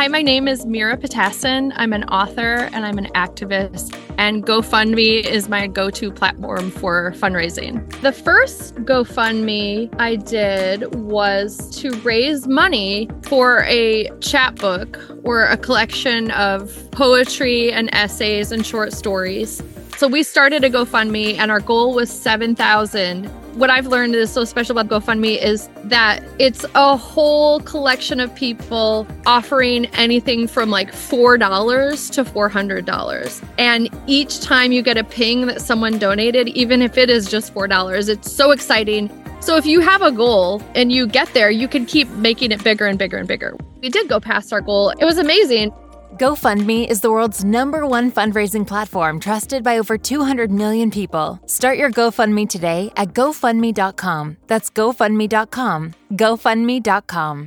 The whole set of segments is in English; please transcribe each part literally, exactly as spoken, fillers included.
Hi, my name is Mira Patassin. I'm an author and I'm an activist, and GoFundMe is my go-to platform for fundraising. The first GoFundMe I did was to raise money for a chapbook or a collection of poetry and essays and short stories. So we started a GoFundMe and our goal was seven thousand. What I've learned is so special about GoFundMe is that it's a whole collection of people offering anything from like four dollars to four hundred dollars. And each time you get a ping that someone donated, even if it is just four dollars, it's so exciting. So if you have a goal and you get there, you can keep making it bigger and bigger and bigger. We did go past our goal. It was amazing. GoFundMe is the world's number one fundraising platform trusted by over two hundred million people. Start your GoFundMe today at GoFundMe dot com. That's GoFundMe dot com. GoFundMe dot com.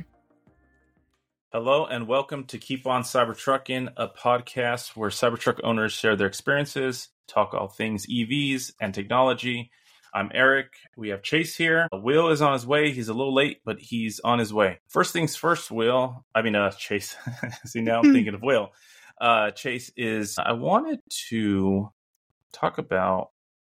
Hello and welcome to Keep On Cybertrucking, a podcast where Cybertruck owners share their experiences, talk all things E Vs and technology. I'm Eric. We have Chase here. Will is on his way. He's a little late, but he's on his way. First things first, Will. I mean, uh, Chase. See, now I'm thinking of Will. Uh, Chase is, I wanted to talk about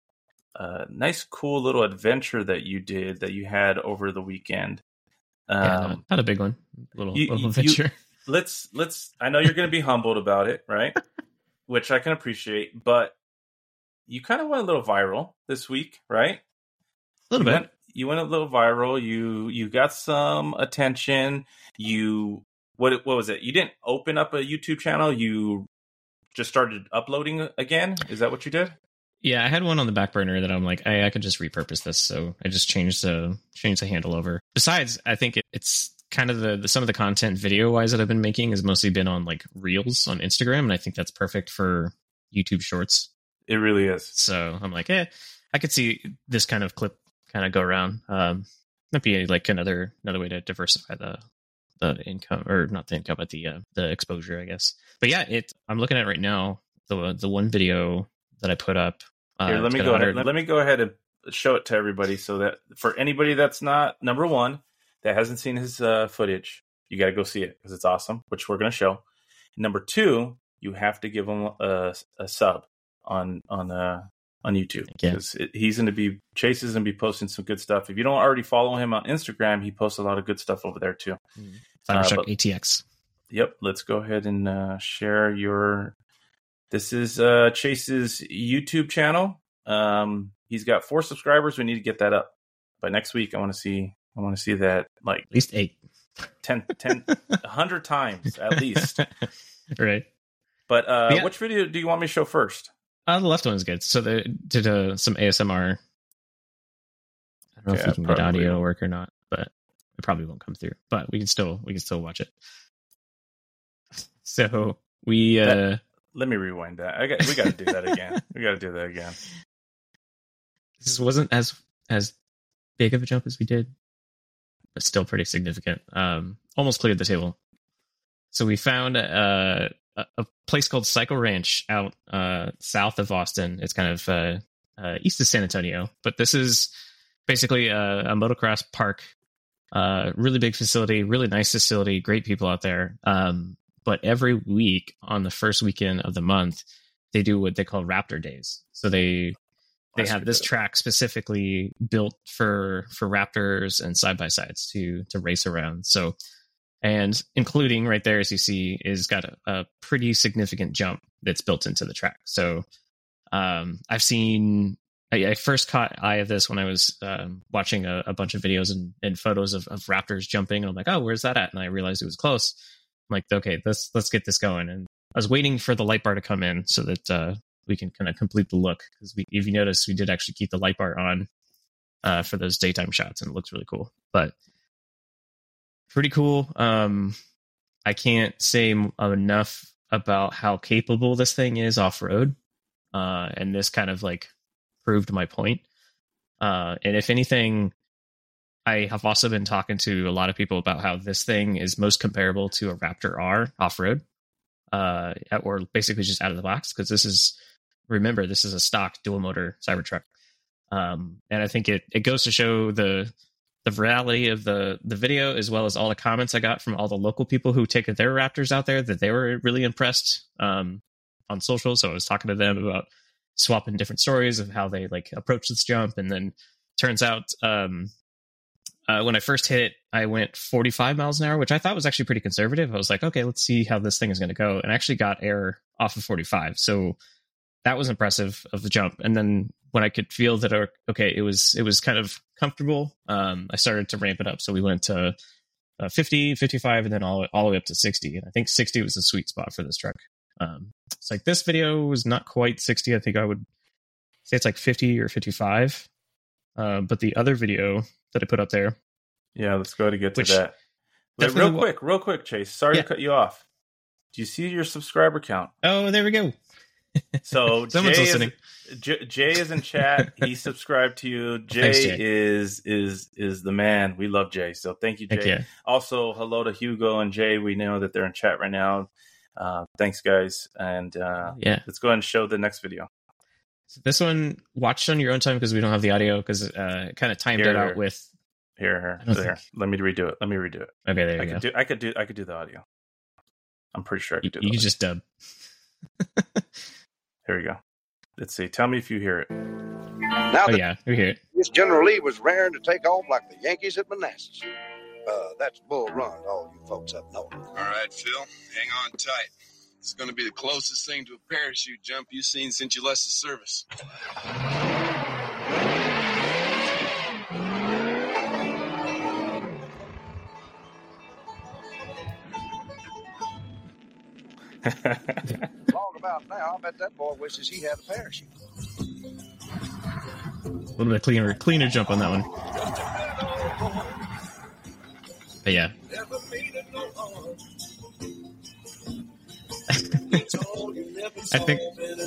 a nice, cool little adventure that you did, that you had over the weekend. Um, yeah, not, not a big one. Little, you, little you, adventure. let's, let's, I know you're going to be humbled about it, right? Which I can appreciate, but you kind of went a little viral this week, right? A little you bit. Went, you went a little viral. You you got some attention. You what what was it? You didn't open up a YouTube channel. You just started uploading again. Is that what you did? Yeah, I had one on the back burner that I'm like, hey, I could just repurpose this. So I just changed the changed the handle over. Besides, I think it, it's kind of the, the some of the content video wise that I've been making has mostly been on like Reels on Instagram, and I think that's perfect for YouTube Shorts. It really is. So I'm like, eh, I could see this kind of clip kind of go around. Um, might be like another another way to diversify the the income, or not the income, but the uh, the exposure, I guess. But yeah, it. I'm looking at it right now. The the one video that I put up. Uh, Here, let me go ahead. Let, let me go ahead and show it to everybody, so that for anybody that's not number one that hasn't seen his uh, footage, you got to go see it because it's awesome, which we're going to show. Number two, you have to give him a, a sub on on uh on YouTube, because yeah. he's going to be Chase is going to be posting some good stuff. If you don't already follow him on Instagram, he posts a lot of good stuff over there too. Mm. Cybertruck uh, A T X. Yep, let's go ahead and uh, share your. This is uh, Chase's YouTube channel. Um, he's got four subscribers. We need to get that up by next week. I want to see. I want to see that like at least eight, ten, ten, a hundred times at least. Right. But uh, yeah. Which video do you want me to show first? Uh, the left one is good. So they did uh, some A S M R. I don't know okay, if you can get audio won't. work or not, but it probably won't come through. But we can still we can still watch it. So we. Uh, that, let me rewind that. I got. We got to do that again. We got to do that again. This wasn't as as big of a jump as we did, but still pretty significant. Um, almost cleared the table. So we found uh. a place called Cycle Ranch out uh, south of Austin. It's kind of uh, uh, east of San Antonio, but this is basically a, a motocross park. Uh, really big facility, really nice facility, great people out there. Um, but every week on the first weekend of the month, they do what they call Raptor Days. So they they That's have this good. track specifically built for for Raptors and side by sides to to race around. So. And including right there, as you see, is got a, a pretty significant jump that's built into the track. So um, I've seen, I, I first caught eye of this when I was um, watching a, a bunch of videos and, and photos of, of Raptors jumping. And I'm like, oh, where's that at? And I realized it was close. I'm like, okay, let's let's get this going. And I was waiting for the light bar to come in so that uh, we can kind of complete the look. Because we, if you notice, we did actually keep the light bar on uh, for those daytime shots, and it looks really cool. But pretty cool. Um, I can't say enough about how capable this thing is off-road. Uh, and this kind of like proved my point. Uh, and if anything, I have also been talking to a lot of people about how this thing is most comparable to a Raptor R off-road. Uh, or basically just out of the box. Because this is, remember, this is a stock dual motor Cybertruck. Um, and I think it, it goes to show the the reality of the the video, as well as all the comments I got from all the local people who take their Raptors out there, that they were really impressed um, on social. So I was talking to them about swapping different stories of how they like approach this jump, and then turns out um, uh, when I first hit it, I went forty-five miles an hour, which I thought was actually pretty conservative. I was like, okay, let's see how this thing is going to go, and I actually got air off of forty-five, so that was impressive of the jump. And then when I could feel that, okay, it was it was kind of comfortable, um, I started to ramp it up. So we went to uh, fifty, fifty-five, and then all, all the way up to sixty. And I think sixty was the sweet spot for this truck. Um, it's like this video was not quite sixty. I think I would say it's like fifty or fifty-five. Uh, but the other video that I put up there. Yeah, let's go to get to that. Like, real quick, real quick, Chase. Sorry yeah. to cut you off. Do you see your subscriber count? Oh, there we go. So someone's Jay listening. Is, J- Jay is in chat. He subscribed to you. Jay, Thanks, Jay is is is the man. We love Jay. So thank you, Jay. Thank you. Also, hello to Hugo and Jay. We know that they're in chat right now. Uh, thanks, guys. And uh, yeah, let's go ahead and show the next video. So this one, watch on your own time because we don't have the audio, because uh, it kind of timed here, it out here. with. Here, here, there. Think... Let me redo it. Let me redo it. Okay, there you I go. Could do, I could do. I could do the audio. I'm pretty sure I could do. You, the you audio. can just dub. Here we go. Let's see. Tell me if you hear it. Now oh, yeah, we hear it. This General Lee was raring to take off like the Yankees at Manassas. Uh, that's Bull Run, all you folks up north. All right, Phil, hang on tight. It's going to be the closest thing to a parachute jump you've seen since you left the service. Long about now, I bet that boy wishes he had a parachute. A little bit cleaner, cleaner jump on that one. But yeah. I think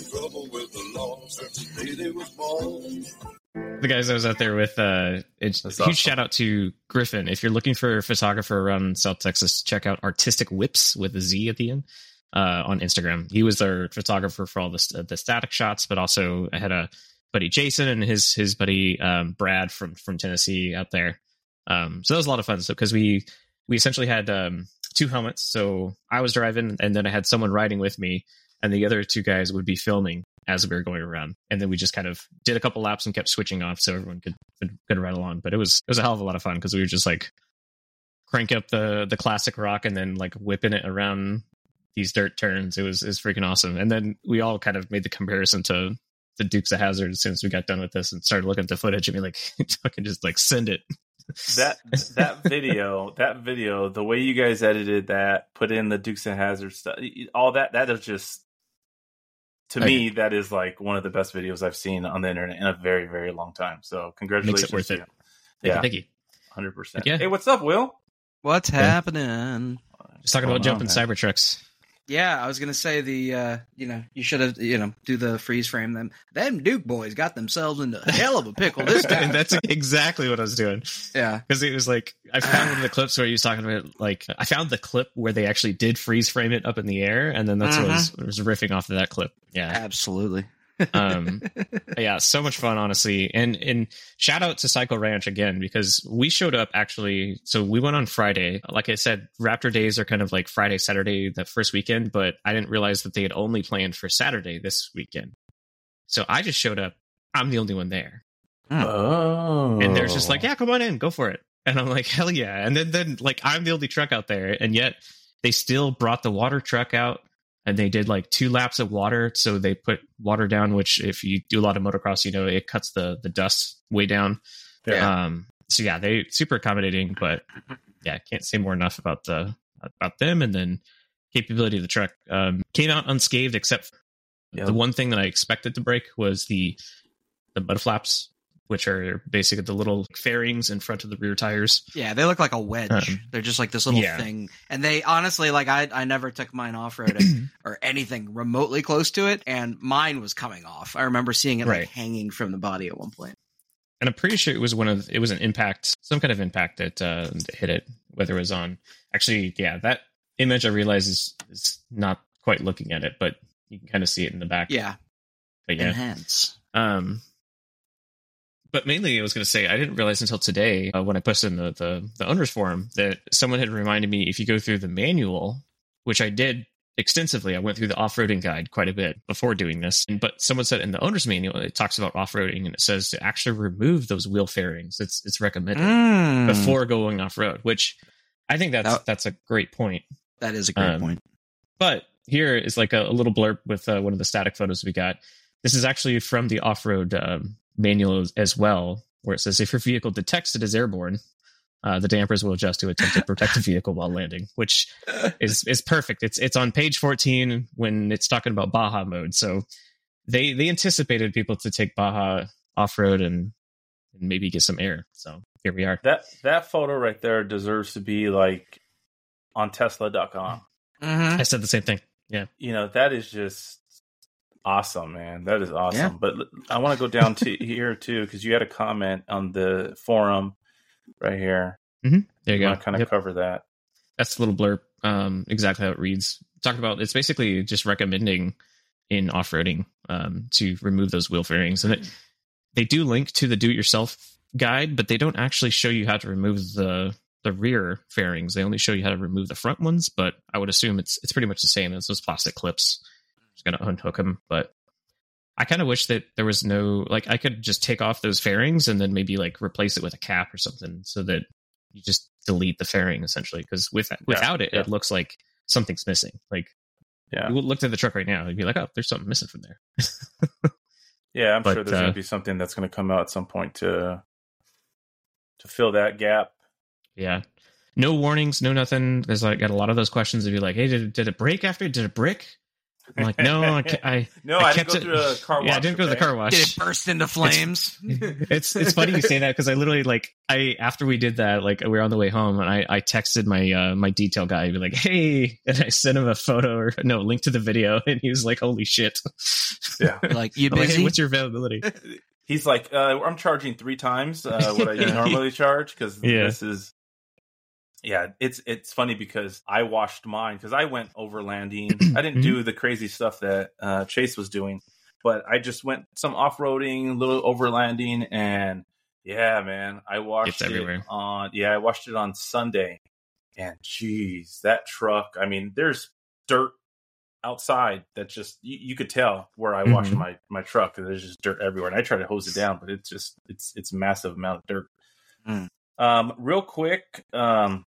the guys I was out there with, uh, it's a huge awesome. Shout out to Griffin. If you're looking for a photographer around South Texas, check out Artistic Whips with a Z at the end uh, on Instagram. He was our photographer for all the, the static shots, but also I had a buddy Jason and his his buddy um, Brad from from Tennessee out there. Um, so that was a lot of fun. So because we we essentially had um, two helmets, so I was driving, and then I had someone riding with me, and the other two guys would be filming as we were going around, and then we just kind of did a couple laps and kept switching off so everyone could could ride along. But it was it was a hell of a lot of fun because we were just like crank up the the classic rock and then like whipping it around these dirt turns. It was it was freaking awesome. And then we all kind of made the comparison to the Dukes of Hazzard as soon as we got done with this and started looking at the footage and be like, fucking just like send it. that that video, that video, the way you guys edited that, put in the Dukes of Hazzard stuff, all that, that is just, to okay. me, that is like one of the best videos I've seen on the internet in a very, very long time. So congratulations. Makes it worth it. Thank yeah. You, thank you. one hundred percent. Yeah. Hey, what's up, Will? What's yeah. happening? Just talking about jumping Cybertrucks. Yeah, I was gonna say the uh, you know you should have you know do the freeze frame them. Them Duke boys got themselves into a hell of a pickle this time. And that's exactly what I was doing. Yeah, because it was like I found one of the clips where he was talking about like I found the clip where they actually did freeze frame it up in the air, and then that's uh-huh. what was, was riffing off of that clip. Yeah, absolutely. um yeah, so much fun, honestly. And and shout out to Cycle Ranch again, because we showed up actually. So we went on Friday. Like I said, Raptor days are kind of like Friday, Saturday, that first weekend, but I didn't realize that they had only planned for Saturday this weekend. So I just showed up. I'm the only one there. Oh. And they're just like, yeah, come on in, go for it. And I'm like, hell yeah. And then then like I'm the only truck out there, and yet they still brought the water truck out. And they did like two laps of water. So they put water down, which if you do a lot of motocross, you know, it cuts the, the dust way down. Yeah. Um, so yeah, they super accommodating, but yeah, can't say more enough about the, about them. And then capability of the truck, um, came out unscathed, except yep. the one thing that I expected to break was the, the mud flaps, which are basically the little fairings in front of the rear tires. Yeah, they look like a wedge. Um, They're just like this little yeah. thing. And they honestly, like I I never took mine off-roading or anything remotely close to it, and mine was coming off. I remember seeing it right. like hanging from the body at one point. And I'm pretty sure it was one of it was an impact, some kind of impact that, uh, that hit it, whether it was on actually, yeah, that image I realize is, is not quite looking at it, but you can kind of see it in the back. Yeah. But yeah. Enhance. Um but mainly I was going to say, I didn't realize until today uh, when I posted in the, the, the owner's forum that someone had reminded me, if you go through the manual, which I did extensively, I went through the off-roading guide quite a bit before doing this. And, but someone said in the owner's manual, it talks about off-roading and it says to actually remove those wheel fairings. It's it's recommended Mm. before going off-road, which I think that's That- that's a great point. That is a great Um, point. But here is like a, a little blurb with uh, one of the static photos we got. This is actually from the off-road um, manual as, as well, where it says, if your vehicle detects it as airborne, uh, the dampers will adjust to attempt to protect the vehicle while landing, which is is perfect. It's it's on page fourteen when it's talking about Baja mode. So they they anticipated people to take Baja off-road and, and maybe get some air. So here we are. That that photo right there deserves to be like on Tesla dot com. Mm-hmm. I said the same thing. Yeah. You know, that is just awesome, man. That is awesome. Yeah. But I want to go down to here too, because you had a comment on the forum right here. There you I go. want to kind of Yep. cover that. That's the little blurb. Um, exactly how it reads. Talked about, it's basically just recommending in off-roading um, to remove those wheel fairings. And it, they do link to the do-it-yourself guide, but they don't actually show you how to remove the the rear fairings. They only show you how to remove the front ones, but I would assume it's it's pretty much the same as those plastic clips. Just going to unhook them. But I kind of wish that there was no, like, I could just take off those fairings and then maybe like replace it with a cap or something so that you just delete the fairing essentially. Because with, without it, yeah. it looks like something's missing. Like, Yeah. you looked at the truck right now, you'd be like, oh, there's something missing from there. Yeah, I'm But, sure there's uh, going to be something that's going to come out at some point to to fill that gap. Yeah. No warnings, no nothing. There's like got a lot of those questions of you like, hey, did it, did it break after? Did it brick? I'm like, no, I, ca- I No, I I, didn't kept go it- through a car wash. yeah, I didn't go to the okay? car wash. Did it burst into flames? it's it's funny you say that because I literally like I after we did that, like we were on the way home and I, I texted my uh, my detail guy, be like, hey, and I sent him a photo or no link to the video, and he was like, holy shit. Yeah. Like, you I'm like, busy? hey, what's your availability? He's like, uh, I'm charging three times uh, what I normally charge because Yeah. this is. Yeah, it's it's funny because I washed mine because I went overlanding. I didn't do the crazy stuff that uh, Chase was doing, but I just went some off roading, a little overlanding, and yeah, man, I washed It's it everywhere. on. Yeah, I washed it on Sunday, and geez, that truck. I mean, there's dirt outside that just you, you could tell where I washed Mhm. my my truck. There's just dirt everywhere, and I try to hose it down, but it's just it's it's massive amount of dirt. Mm. Um, real quick, um,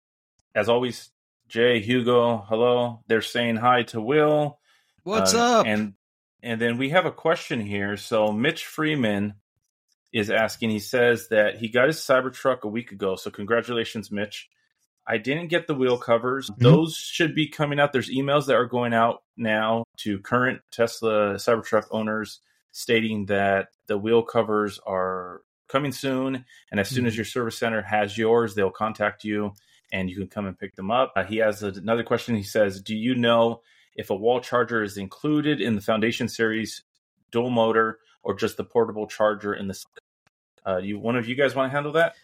as always, Jay, Hugo, hello. They're saying hi to Will. What's Uh, up? And and then we have a question here. So Mitch Freeman is asking. He says that he got his Cybertruck a week ago. So congratulations, Mitch. I didn't get the wheel covers. Mm-hmm. Those should be coming out. There's emails that are going out now to current Tesla Cybertruck owners stating that the wheel covers are coming soon. And as soon as your service center has yours, they'll contact you and you can come and pick them up. Uh, he has a, another question. He says, do you know if a wall charger is included in the Foundation Series dual motor or just the portable charger in the uh, you one of you guys want to handle that?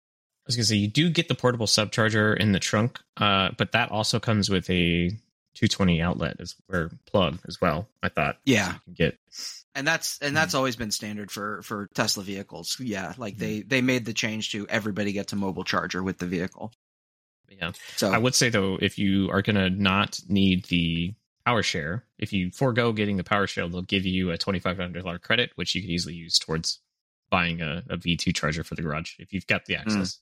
I was gonna say you do get the portable subcharger in the trunk, uh, but that also comes with a two twenty outlet as or plug as well. I thought, Yeah. you can get. And that's and that's always been standard for for Tesla vehicles. Yeah, like they they made the change to everybody gets a mobile charger with the vehicle. Yeah, So I would say though, if you are gonna not need the power share, if you forego getting the power share, they'll give you a twenty five hundred dollar credit, which you could easily use towards buying a, a V two charger for the garage if you've got the access.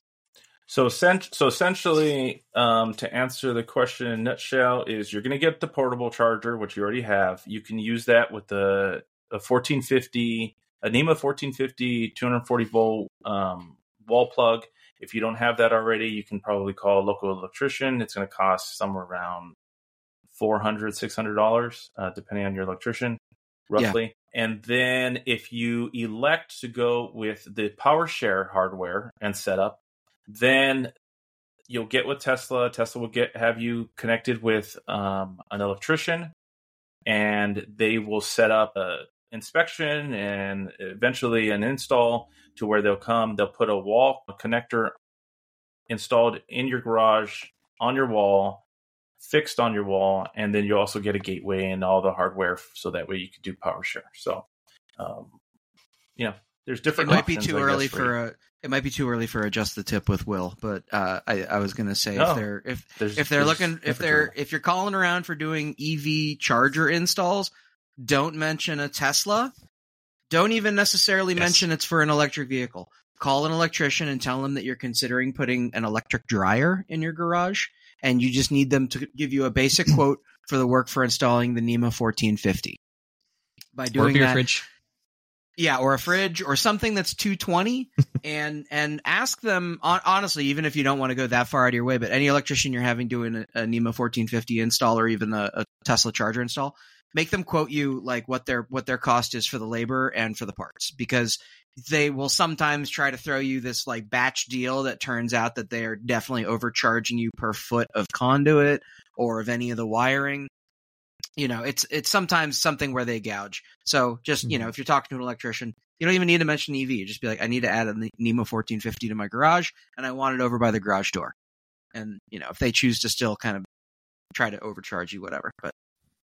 So, cent- so essentially, um, to answer the question in a nutshell, is you're going to get the portable charger, which you already have. You can use that with the a fourteen fifty, a NEMA fourteen fifty two hundred forty volt um, wall plug. If you don't have that already, you can probably call a local electrician. It's going to cost somewhere around four hundred dollars, six hundred dollars, uh, depending on your electrician, roughly. Yeah. And then if you elect to go with the power share hardware and setup, then you'll get with Tesla. Tesla will get have you connected with um, an electrician, and they will set up a inspection and eventually an install to where they'll come. They'll put a wall a connector installed in your garage on your wall, fixed on your wall, and then you also get a gateway and all the hardware so that way you can do power share. So, um, you know, there's It different. might be options, too I guess, early for for you. a. It might be too early for adjust the tip with Will, but uh, I, I was gonna say No, if they're if There's- if they're there's looking if infantry. they're if you're calling around for doing E V charger installs, don't mention a Tesla. Don't even necessarily Yes. mention it's for an electric vehicle. Call an electrician and tell them that you're considering putting an electric dryer in your garage, and you just need them to give you a basic quote for the work for installing the NEMA fourteen fifty. By Or doing beer that, fridge. yeah, or a fridge or something that's two twenty, and and ask them hon- honestly, even if you don't want to go that far out of your way, but any electrician you're having doing a, a NEMA fourteen fifty install or even a, a Tesla charger install, make them quote you like what their what their cost is for the labor and for the parts, because they will sometimes try to throw you this like batch deal that turns out that they are definitely overcharging you per foot of conduit or of any of the wiring. You know, it's it's sometimes something where they gouge. So just, you know, if you're talking to an electrician, you don't even need to mention E V. You just be like, I need to add a NEMA fourteen fifty to my garage, and I want it over by the garage door. And, you know, if they choose to still kind of try to overcharge you, whatever. But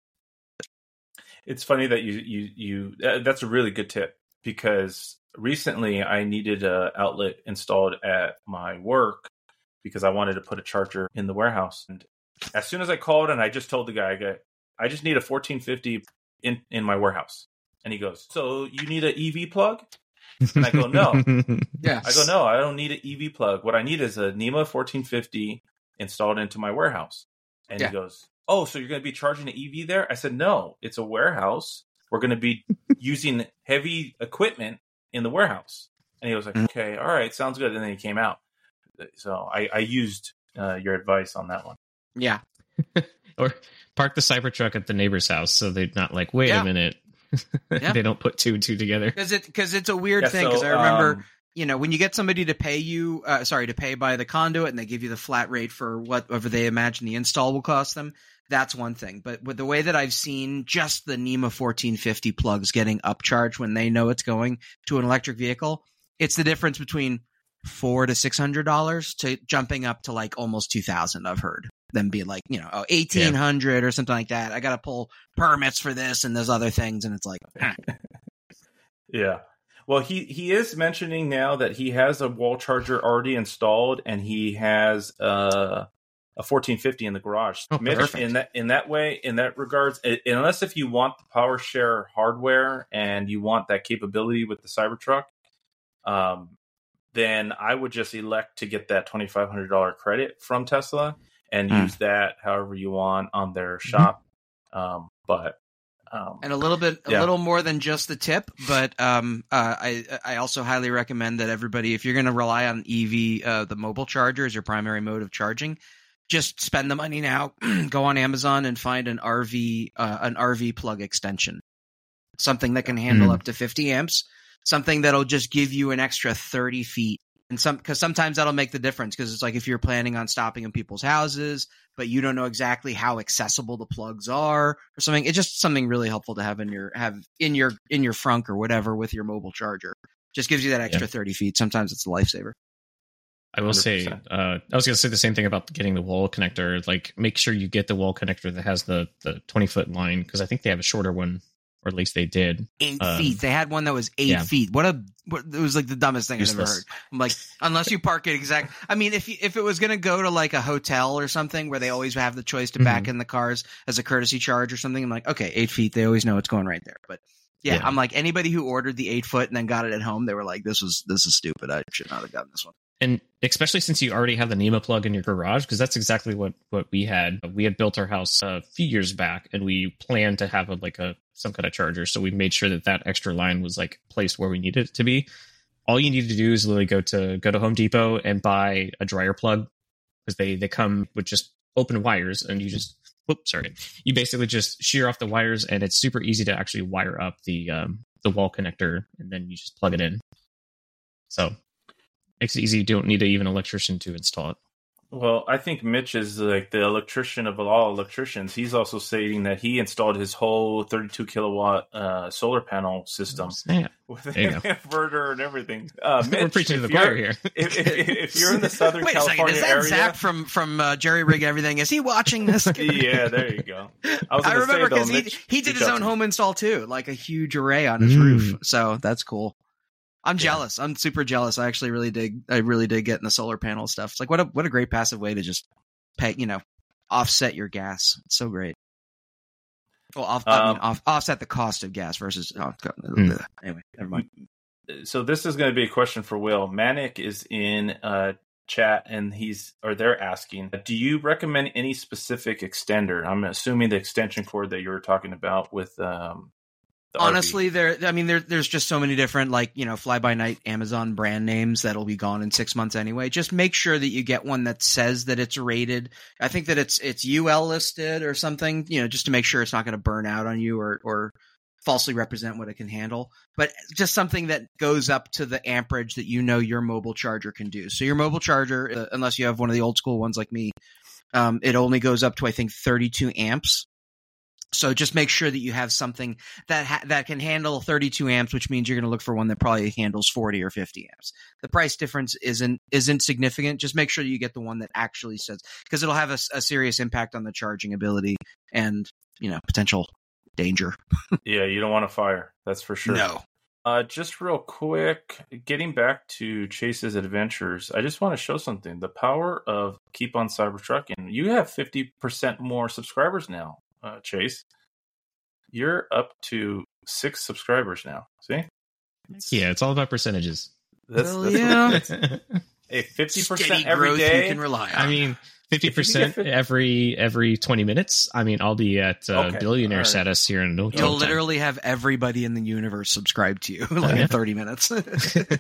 It's funny that you you you. Uh, that's a really good tip, because recently I needed a outlet installed at my work because I wanted to put a charger in the warehouse. And as soon as I called and I just told the guy, I go, I just need a fourteen fifty in in my warehouse, and he goes, so you need an E V plug? And I go, no. yeah, I go, no, I don't need an E V plug. What I need is a NEMA fourteen fifty installed into my warehouse. And Yeah. he goes, oh, so you're going to be charging an E V there? I said, no, it's a warehouse. We're going to be using heavy equipment in the warehouse. And he was like, okay, all right, sounds good. And then he came out. So I, I used uh, your advice on that one. yeah. Or park the Cybertruck at the neighbor's house so they're not like, wait Yeah. a minute. Yeah. They don't put two and two together. Because it because it's a weird Yeah, thing. so, Because I remember, um, you know, when you get somebody to pay you, uh, sorry, to pay by the conduit, and they give you the flat rate for whatever they imagine the install will cost them. That's one thing. But with the way that I've seen just the NEMA fourteen fifty plugs getting upcharged when they know it's going to an electric vehicle, it's the difference between four to six hundred dollars to jumping up to like almost two thousand. I've heard them be like, you know, oh, eighteen hundred or something like that. I got to pull permits for this and those other things, and it's like, eh. Yeah. Well, he, he is mentioning now that he has a wall charger already installed, and he has uh, a fourteen fifty in the garage. Oh, Mitch, perfect. in that in that way, in that regards, it, unless if you want the Power Share hardware and you want that capability with the Cybertruck, um, then I would just elect to get that twenty-five hundred dollars credit from Tesla and Mm. use that however you want on their shop. Um, but um, and a little bit, a Yeah. little more than just the tip. But um, uh, I I also highly recommend that everybody, if you're going to rely on E V, uh, the mobile charger as your primary mode of charging, just spend the money now. Go on Amazon and find an R V uh, an R V plug extension, something that can handle Mm. up to fifty amps, something that'll just give you an extra thirty feet. And some, because sometimes that'll make the difference. Because it's like if you're planning on stopping in people's houses, but you don't know exactly how accessible the plugs are or something, it's just something really helpful to have in your have in your in your frunk or whatever with your mobile charger. Just gives you that extra Yeah. thirty feet. Sometimes it's a lifesaver. I will say, one hundred percent. uh, I was going to say the same thing about getting the wall connector. Like, make sure you get the wall connector that has the the twenty foot line, because I think they have a shorter one, or at least they did. Eight Um, feet. They had one that was eight yeah. feet. What a what, it was like the dumbest thing I've ever Useless. heard. I'm like, unless you park it exact. I mean, if you, if it was gonna go to like a hotel or something where they always have the choice to back Mhm. in the cars as a courtesy charge or something, I'm like, okay, eight feet. They always know it's going right there. But yeah, Yeah. I'm like, anybody who ordered the eight foot and then got it at home, they were like, this was this is stupid. I should not have gotten this one. And especially since you already have the NEMA plug in your garage, because that's exactly what, what we had. We had built our house a few years back, and we planned to have a, like a some kind of charger. So we made sure that that extra line was like placed where we needed it to be. All you need to do is literally go to go to Home Depot and buy a dryer plug, because they they come with just open wires, and you just whoops sorry you basically just shear off the wires, and it's super easy to actually wire up the um, the wall connector, and then you just plug it in. So makes it easy. You don't need even an electrician to install it. Well, I think Mitch is like the electrician of all electricians. He's also stating that he installed his whole thirty-two kilowatt uh, solar panel system Snap. with There you an go. inverter and everything. Uh, Mitch, We're preaching to the if you're- choir here. If, if, if you're in the Southern Wait a second, California is that area, Zach from from uh, Jerry Rig Everything? Is he watching this? yeah, there you go. I, was I gonna remember say, though, because he Mitch, he did reach his out own to me. home install too, like a huge array on his Mm. roof. So that's cool. I'm jealous. I'm super jealous. I actually really dig. I really did get in the solar panel stuff. It's like what a what a great passive way to just pay. You know, offset your gas. It's so great. Well, off, um, I mean, off, offset the cost of gas versus. Oh, mm. Anyway, never mind. So this is going to be a question for Will. Manic is in uh, chat, and he's or they're asking, do you recommend any specific extender? I'm assuming the extension cord that you were talking about with. Um, the Honestly, R V. there. I mean, there, there's just so many different, like, you know, fly by night Amazon brand names that'll be gone in six months anyway. Just make sure that you get one that says that it's rated. I think that it's it's U L listed or something. You know, just to make sure it's not going to burn out on you or or. falsely represent what it can handle, but just something that goes up to the amperage that you know your mobile charger can do. So your mobile charger, uh, unless you have one of the old school ones like me, um, it only goes up to, I think, thirty-two amps. So just make sure that you have something that ha- that can handle thirty-two amps, which means you're going to look for one that probably handles forty or fifty amps. The price difference isn't isn't significant. Just make sure that you get the one that actually says, because it'll have a, a serious impact on the charging ability and, you know, potential danger. Yeah, you don't want to fire. That's for sure. No. Uh, just real quick, getting back to Chase's adventures, I just want to show something. The power of Keep on Cybertrucking. You have fifty percent more subscribers now, uh, Chase. You're up to six subscribers now. See? Yeah, it's all about percentages. That's, Hell that's yeah. what, hey, fifty percent Steady every growth day. you can rely on. I mean, fifty percent every every twenty minutes. I mean, I'll be at uh, Okay. billionaire All right. status here in no You'll time. literally have everybody in the universe subscribe to you like yeah. in thirty minutes. That's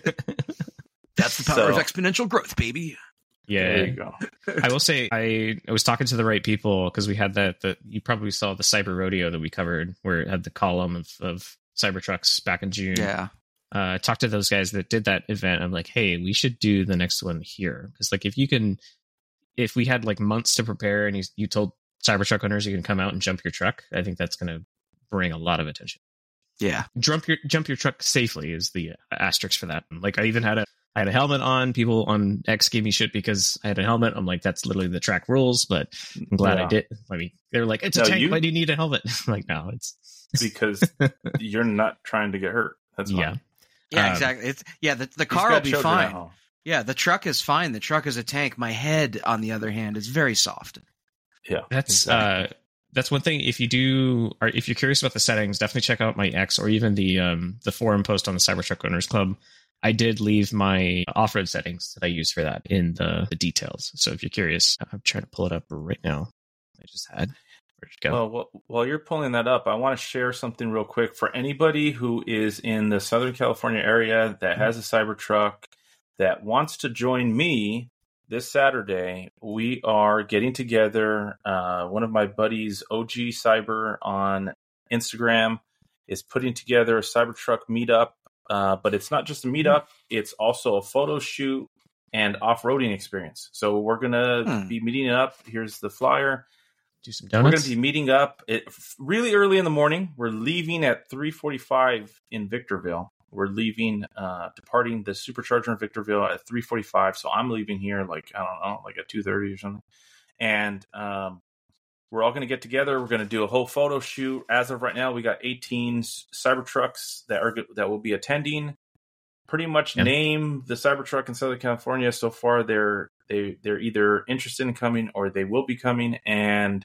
the power So- of exponential growth, baby. There Yeah, you go. I will say I, I was talking to the right people because we had that. The, you probably saw the Cyber Rodeo that we covered, where it had the column of, of Cybertrucks back in June. Yeah. Uh, I talked to those guys that did that event. I'm like, hey, we should do the next one here because, like, if you can, if we had like months to prepare, and you you told Cybertruck owners you can come out and jump your truck, I think that's going to bring a lot of attention. Yeah. Jump your jump your truck safely is the asterisk for that. Like, I even had a I had a helmet on. People on X gave me shit because I had a helmet. I'm like, that's literally the track rules, but I'm glad Yeah. I did. I mean, they were like, it's a No, tank. you- Why do you need a helmet? I'm like, no, it's Because you're not trying to get hurt. That's fine. yeah. Yeah, Um, exactly. It's yeah, the, the He's car got will be children at fine. home. Yeah, the truck is fine. The truck is a tank. My head, on the other hand, is very soft. Yeah, That's exactly. uh, that's one thing. If you do, or if you're curious about the settings, definitely check out my X or even the um the forum post on the Cybertruck Owners Club. I did leave my off-road settings that I use for that in the, the details. So if you're curious, I'm trying to pull it up right now. I just had. Where'd it go? Well, wh- while you're pulling that up, I want to share something real quick for anybody who is in the Southern California area that has a Cybertruck that wants to join me this Saturday. We are getting together. Uh, one of my buddies, O G Cyber on Instagram, is putting together a Cybertruck meetup. Uh, but it's not just a meetup; it's also a photo shoot and off-roading experience. So we're gonna Hmm. be meeting up. Here's the flyer. Do some We're going donuts. to be meeting up at really early in the morning. We're leaving at three forty-five in Victorville. We're leaving, uh, departing the supercharger in Victorville at three forty-five. So I'm leaving here like, I don't know, like at two thirty or something. And um, we're all going to get together. We're going to do a whole photo shoot. As of right now, we got eighteen Cybertrucks that are that will be attending. Pretty much Yep. name the Cybertruck in Southern California. So far, they're they they're either interested in coming or they will be coming. And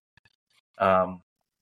um,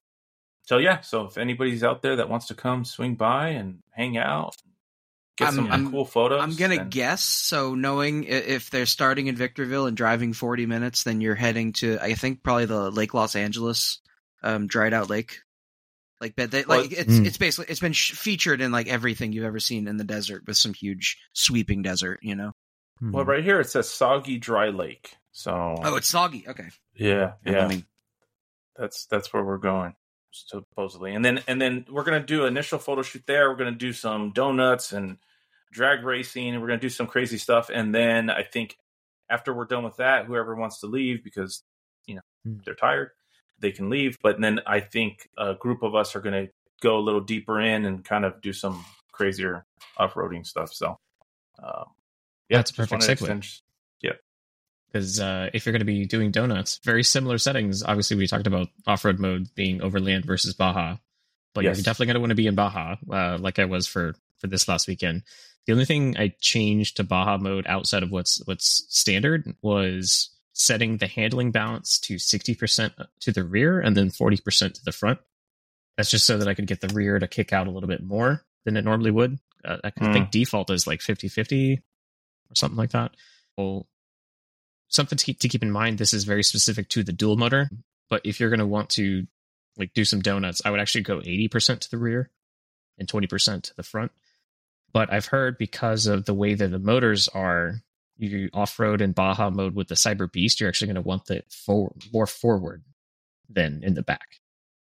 so yeah. So if anybody's out there that wants to come, swing by and hang out, get I'm- some I'm- cool photos. I'm gonna and- guess. So knowing i- if they're starting in Victorville and driving forty minutes, then you're heading to, I think, probably the Lake Los Angeles, um, dried out lake. Like, but they, Well, like it's Mm. it's basically it's been sh- featured in like everything you've ever seen in the desert with some huge sweeping desert. You know. Hmm. Well, right here it says Soggy Dry Lake. So Oh, it's soggy. Okay. yeah, yeah. I mean, That's that's where we're going supposedly, and then and then we're gonna do an initial photo shoot there. We're gonna do some donuts and drag racing, and we're gonna do some crazy stuff. And then I think after we're done with that, whoever wants to leave because you know Hmm. they're tired, they can leave. But then I think a group of us are gonna go a little deeper in and kind of do some crazier off-roading stuff. So um, yeah, That's a just perfect wanted to segue. extend- Yeah, Because uh, if you're going to be doing donuts, very similar settings. Obviously, we talked about off-road mode being Overland versus Baja, but Yes. you're definitely going to want to be in Baja, uh, like I was for for this last weekend. The only thing I changed to Baja mode outside of what's what's standard was setting the handling balance to sixty percent to the rear and then forty percent to the front. That's just so that I could get the rear to kick out a little bit more than it normally would. Uh, I mm. think default is like fifty-fifty or something like that. Well, something to keep, to keep in mind, this is very specific to the dual motor. But if you're going to want to like do some donuts, I would actually go eighty percent to the rear and twenty percent to the front. But I've heard because of the way that the motors are, you off-road in Baja mode with the Cyber Beast, you're actually going to want the forward, more forward than in the back.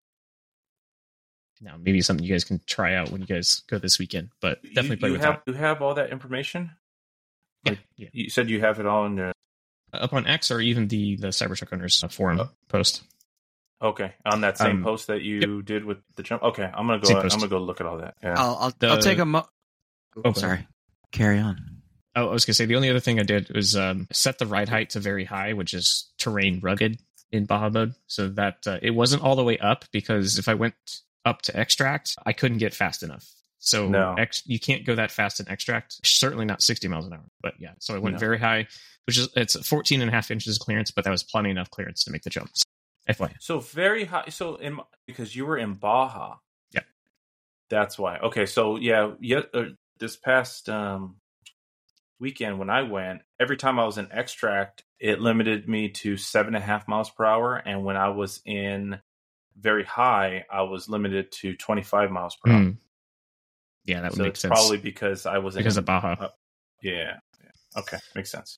Now, maybe something you guys can try out when you guys go this weekend, but definitely you, play you with have, that. You have all that information? Yeah, like, yeah. You said you have it all in there. Up on X or even the, the Cybertruck Owners forum oh. post. Okay, on that same um, post that you yep. did with the jump. Okay, I'm gonna go. I'm gonna go look at all that. Yeah. I'll I'll, the, I'll take a. Mo- oh, sorry. Carry on. Oh, I was gonna say the only other thing I did was um, set the ride height to very high, which is terrain rugged in Baja mode, so that uh, it wasn't all the way up. Because if I went up to extract, I couldn't get fast enough. So no. ex- you can't go that fast in extract. Certainly not sixty miles an hour. But yeah, so I went no. very high, which is it's fourteen and a half inches clearance, but that was plenty enough clearance to make the jump. F Y I. So very high. So in because you were in Baja. Yeah. That's why. Okay, so yeah, yeah. Uh, this past um, weekend when I went, every time I was in extract, it limited me to seven and a half miles per hour, and when I was in very high, I was limited to twenty-five miles per mm. hour. Yeah, that would so make it's sense. Probably because I was because in, of Baja. Uh, yeah, yeah. Okay, makes sense.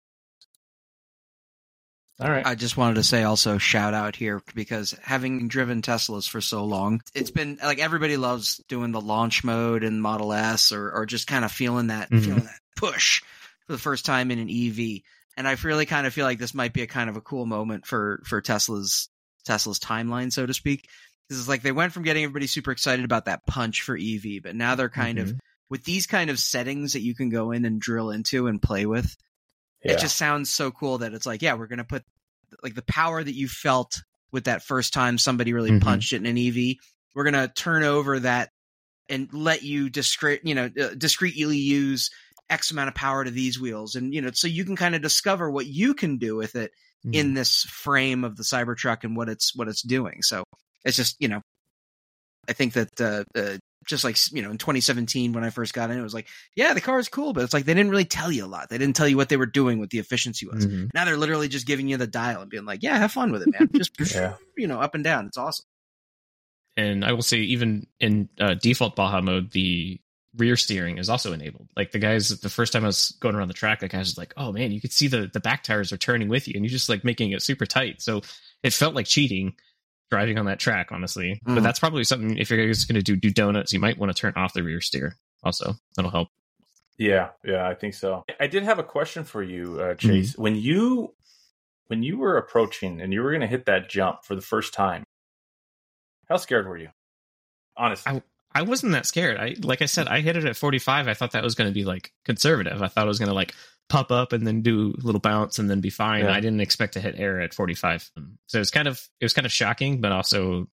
All right. I just wanted to say also shout out here because having driven Teslas for so long, it's been like everybody loves doing the launch mode in Model S or or just kind of feeling that mm-hmm. feeling that push for the first time in an E V. And I really kind of feel like this might be a kind of a cool moment for for Tesla's Tesla's timeline, so to speak. This is like they went from getting everybody super excited about that punch for E V, but now they're kind mm-hmm. of with these kind of settings that you can go in and drill into and play with. Yeah. It just sounds so cool that it's like, yeah, we're going to put like the power that you felt with that first time somebody really mm-hmm. punched it in an E V. We're going to turn over that and let you discreet, you know, uh, discreetly use X amount of power to these wheels. And, you know, so you can kind of discover what you can do with it mm-hmm. in this frame of the Cybertruck and what it's, what it's doing. So it's just, you know, I think that, uh, uh just like, you know, in twenty seventeen, when I first got in, it was like, yeah, the car is cool, but it's like, they didn't really tell you a lot. They didn't tell you what they were doing, what the efficiency was. Mm-hmm. Now they're literally just giving you the dial and being like, yeah, have fun with it, man. Just, yeah. you know, up and down. It's awesome. And I will say, even in uh, default Baja mode, the rear steering is also enabled. Like the guys, the first time I was going around the track, the guys was like, oh man, you could see the, the back tires are turning with you and you're just like making it super tight. So it felt like cheating driving on that track, honestly. Mm. But that's probably something, if you're just going to do do donuts, you might want to turn off the rear steer also. That'll help. Yeah, yeah, I think so. I did have a question for you, uh, Chase. Mm-hmm. When you when you were approaching and you were going to hit that jump for the first time, how scared were you? Honestly. I, I wasn't that scared. I like I said, I hit it at forty-five. I thought that was going to be like conservative. I thought it was going to like pop up and then do a little bounce and then be fine. Yeah. I didn't expect to hit air at forty-five. So it was kind of it was kind of shocking, but also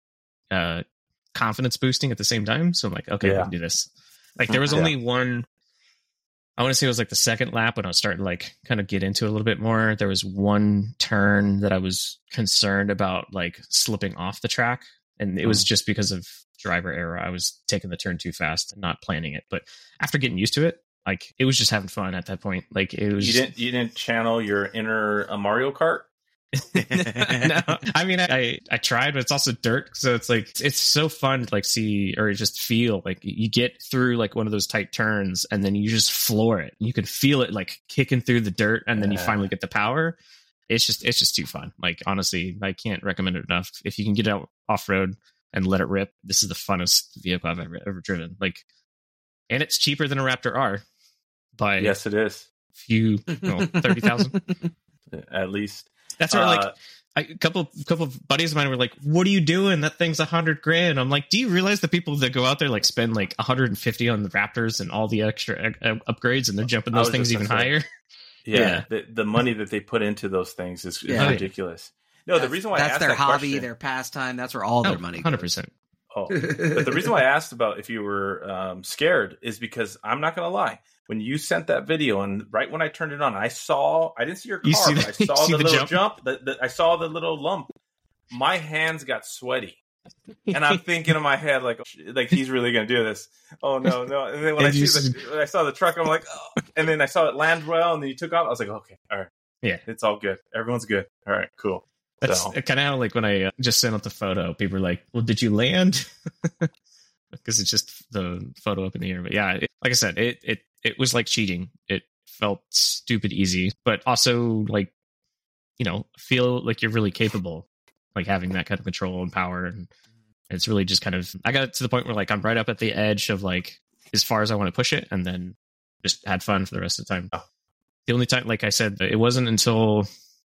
uh, confidence boosting at the same time. So I'm like, okay, yeah. I can do this. Like there was only yeah. one. I want to say it was like the second lap when I was starting to like kind of get into it a little bit more. There was one turn that I was concerned about like slipping off the track, and it mm. was just because of driver error. I was taking the turn too fast and not planning it. But after getting used to it, like it was just having fun at that point. Like it was. You didn't. You didn't channel your inner uh, Mario Kart. No, I mean, I I tried, but it's also dirt, so it's like it's so fun to like see or just feel like you get through like one of those tight turns, and then you just floor it. You can feel it like kicking through the dirt, and then you finally get the power. It's just it's just too fun. Like honestly, I can't recommend it enough. If you can get out off road and let it rip, this is the funnest vehicle I've ever ever driven. Like, and it's cheaper than a Raptor R. By yes, it is. Few well, thirty thousand at least. That's where uh, like I, a couple couple of buddies of mine were like, "What are you doing? That thing's a hundred grand." I'm like, "Do you realize the people that go out there like spend like one hundred fifty on the Raptors and all the extra uh, upgrades, and they're jumping those things even higher?" Yeah, yeah. The, the money that they put into those things is, is yeah. ridiculous. No, that's, the reason why that's I asked their that hobby, question, their pastime. That's where all their oh, money goes. one hundred percent. Oh, but the reason why I asked about if you were um, scared is because I'm not going to lie. When you sent that video, and right when I turned it on, I saw, I didn't see your car, You see but the- I saw you see the, the little jump? jump. the, the, I saw the little lump. My hands got sweaty. And I'm thinking in my head, like, like he's really going to do this. Oh, no, no. And then when I, And you see the, when I saw the truck, I'm like, oh. And then I saw it land well, and then you took off. I was like, okay, all right. Yeah. It's all good. Everyone's good. All right, cool. That's So- kind of how, like, when I uh, just sent out the photo, people were like, well, did you land? Because it's just the photo up in the air. But yeah, it, like I said, it, it, it was like cheating. It felt stupid easy, but also like, you know, feel like you're really capable, like having that kind of control and power. And it's really just kind of, I got to the point where like I'm right up at the edge of like as far as I want to push it, and then just had fun for the rest of the time. The only time, like I said, it wasn't until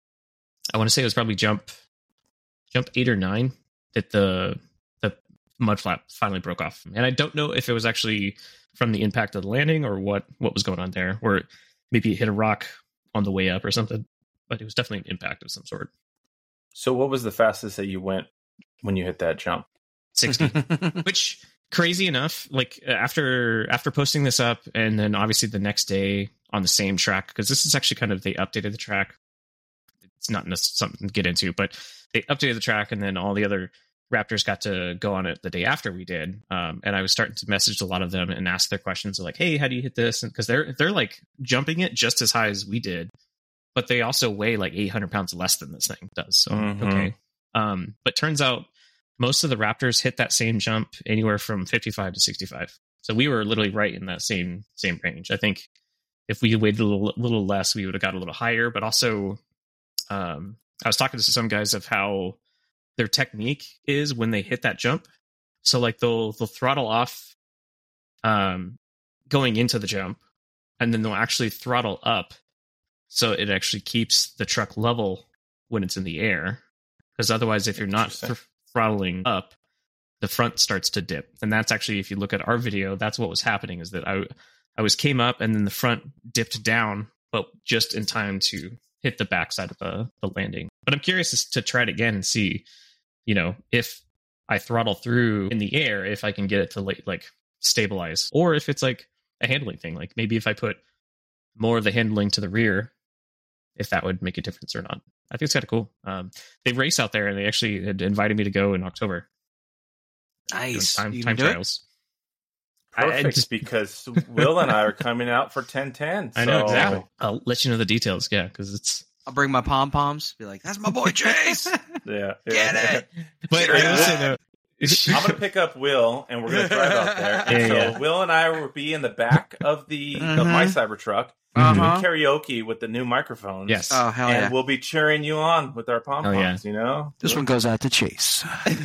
I want to say it was probably jump jump eight or nine that the the mud flap finally broke off. And I don't know if it was actually from the impact of the landing or what what was going on there, or maybe it hit a rock on the way up or something. But it was definitely an impact of some sort. So what was the fastest that you went when you hit that jump? sixty. Which, crazy enough, like after after posting this up, and then obviously the next day on the same track, because this is actually kind of, they updated the track. It's not something to get into, but they updated the track, and then all the other Raptors got to go on it the day after we did. Um, and I was starting to message a lot of them and ask their questions of like, hey, how do you hit this? And because they're they're like jumping it just as high as we did, but they also weigh like eight hundred pounds less than this thing does. So, Mhm. okay. Um, but turns out most of the Raptors hit that same jump anywhere from fifty-five to sixty-five. So we were literally right in that same same range. I think if we waited a little, little less, we would have got a little higher. But also, um, I was talking to some guys of how their technique is when they hit that jump. So like they'll they'll throttle off um, going into the jump, and then they'll actually throttle up, so it actually keeps the truck level when it's in the air. Because otherwise, if you're not th- throttling up, the front starts to dip. And that's actually, if you look at our video, that's what was happening, is that I I was came up and then the front dipped down, but just in time to hit the backside of the, the landing. But I'm curious to try it again and see, you know, if I throttle through in the air, if I can get it to like, like stabilize, or if it's like a handling thing. Like maybe if I put more of the handling to the rear, if that would make a difference or not. I think it's kind of cool. Um, they race out there, and they actually had invited me to go in October. Nice. Time, You time can do it? trials. Perfect, I just- because Will and I are coming out for ten ten. I know so- exactly. I'll let you know the details. Yeah, because it's. I'll bring my pom poms. Be like, that's my boy Chase. Yeah, Get yeah. it. But I will say though, I'm going to pick up Will, and we're going to drive out there. And Yeah, so yeah. Will and I will be in the back of the of Mhm. my Cybertruck Uh-huh. doing karaoke with the new microphones. Yes. Oh, hell and yeah. we'll be cheering you on with our pom poms. yeah. You know, This one goes out to Chase.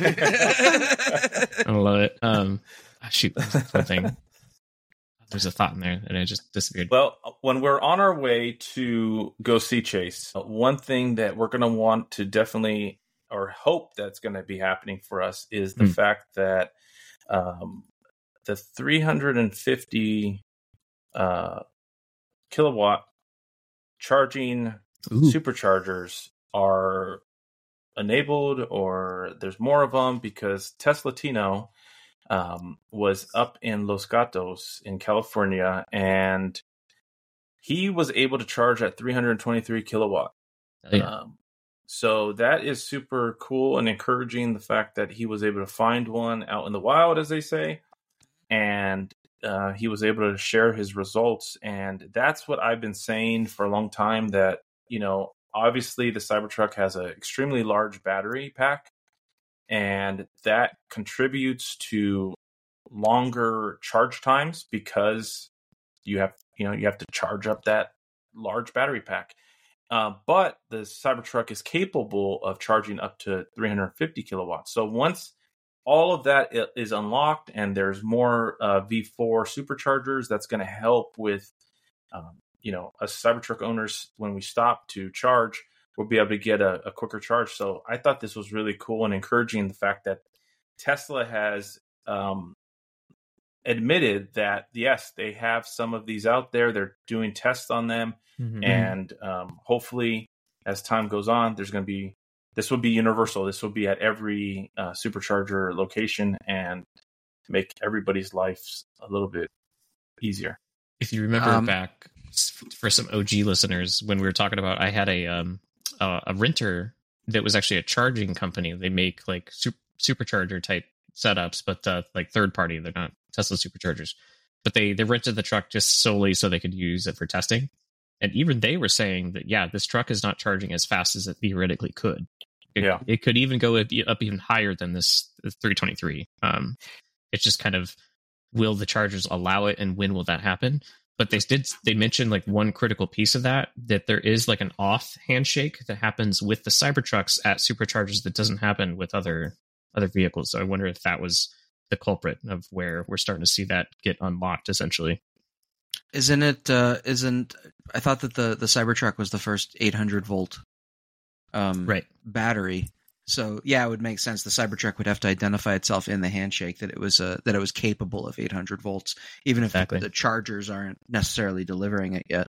I love it. Um, ah, shoot, there's one thing. There's a thought in there, and it just disappeared. Well, when we're on our way to go see Chase, one thing that we're going to want to definitely, or hope that's going to be happening for us, is the Hmm. fact that um, the three hundred fifty uh, kilowatt charging Ooh. superchargers are enabled, or there's more of them, because Tesla Tino um, was up in Los Gatos in California, and he was able to charge at three hundred twenty-three kilowatt. Oh, yeah. Um, so that is super cool and encouraging, the fact that he was able to find one out in the wild, as they say, and uh, he was able to share his results. And that's what I've been saying for a long time, that, you know, obviously the Cybertruck has an extremely large battery pack, and that contributes to longer charge times, because you have, you know, you have to charge up that large battery pack. Uh, but the Cybertruck is capable of charging up to three hundred fifty kilowatts. So once all of that is unlocked, and there's more uh, V four superchargers, that's going to help with, um, you know, us Cybertruck owners, when we stop to charge, we'll be able to get a, a quicker charge. So I thought this was really cool and encouraging, the fact that Tesla has um, admitted that, yes, they have some of these out there. They're doing tests on them. Mhm. And um, hopefully, as time goes on, there's going to be this would be universal. This would be at every uh, supercharger location and make everybody's lives a little bit easier. If you remember Um, back for some O G listeners, when we were talking about, I had a um uh, a renter that was actually a charging company. They make like super, supercharger type setups, but uh, like third party. They're not Tesla superchargers, but they they rented the truck just solely so they could use it for testing. And even they were saying that, yeah, this truck is not charging as fast as it theoretically could. It, Yeah. it could even go up even higher than this three twenty-three. Um, it's just kind of, will the chargers allow it, and when will that happen? But they did, they mentioned like one critical piece of that, that there is like an off handshake that happens with the Cybertrucks at superchargers that doesn't happen with other other vehicles. So I wonder if that was the culprit of where we're starting to see that get unlocked, essentially. Isn't it? Uh, isn't I thought that the the Cybertruck was the first eight hundred volt um, Right. battery. So yeah, it would make sense. The Cybertruck would have to identify itself in the handshake that it was uh, that it was capable of eight hundred volts, even if Exactly. the, the chargers aren't necessarily delivering it yet.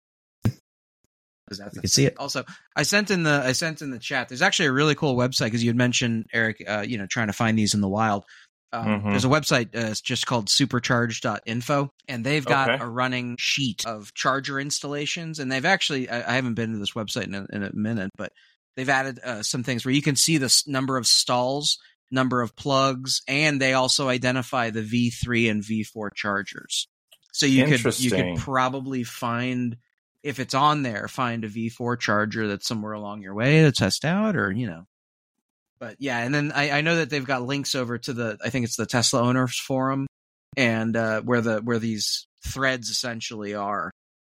'Cause that's You the can see thing. it. Also, I sent in the I sent in the chat. There's actually a really cool website, because you had mentioned, Eric, uh, you know, trying to find these in the wild. Um, Mhm. There's a website, uh, it's just called supercharge dot info, and they've got Okay. a running sheet of charger installations. And they've actually, I, I haven't been to this website in a, in a minute, but they've added uh, some things where you can see the s- number of stalls, number of plugs, and they also identify the V three and V four chargers. So you could you could Interesting. probably find, if it's on there, find a V four charger that's somewhere along your way to test out, or you know. But yeah, and then I, I know that they've got links over to the, I think it's the Tesla Owners Forum, and uh, where the where these threads essentially are,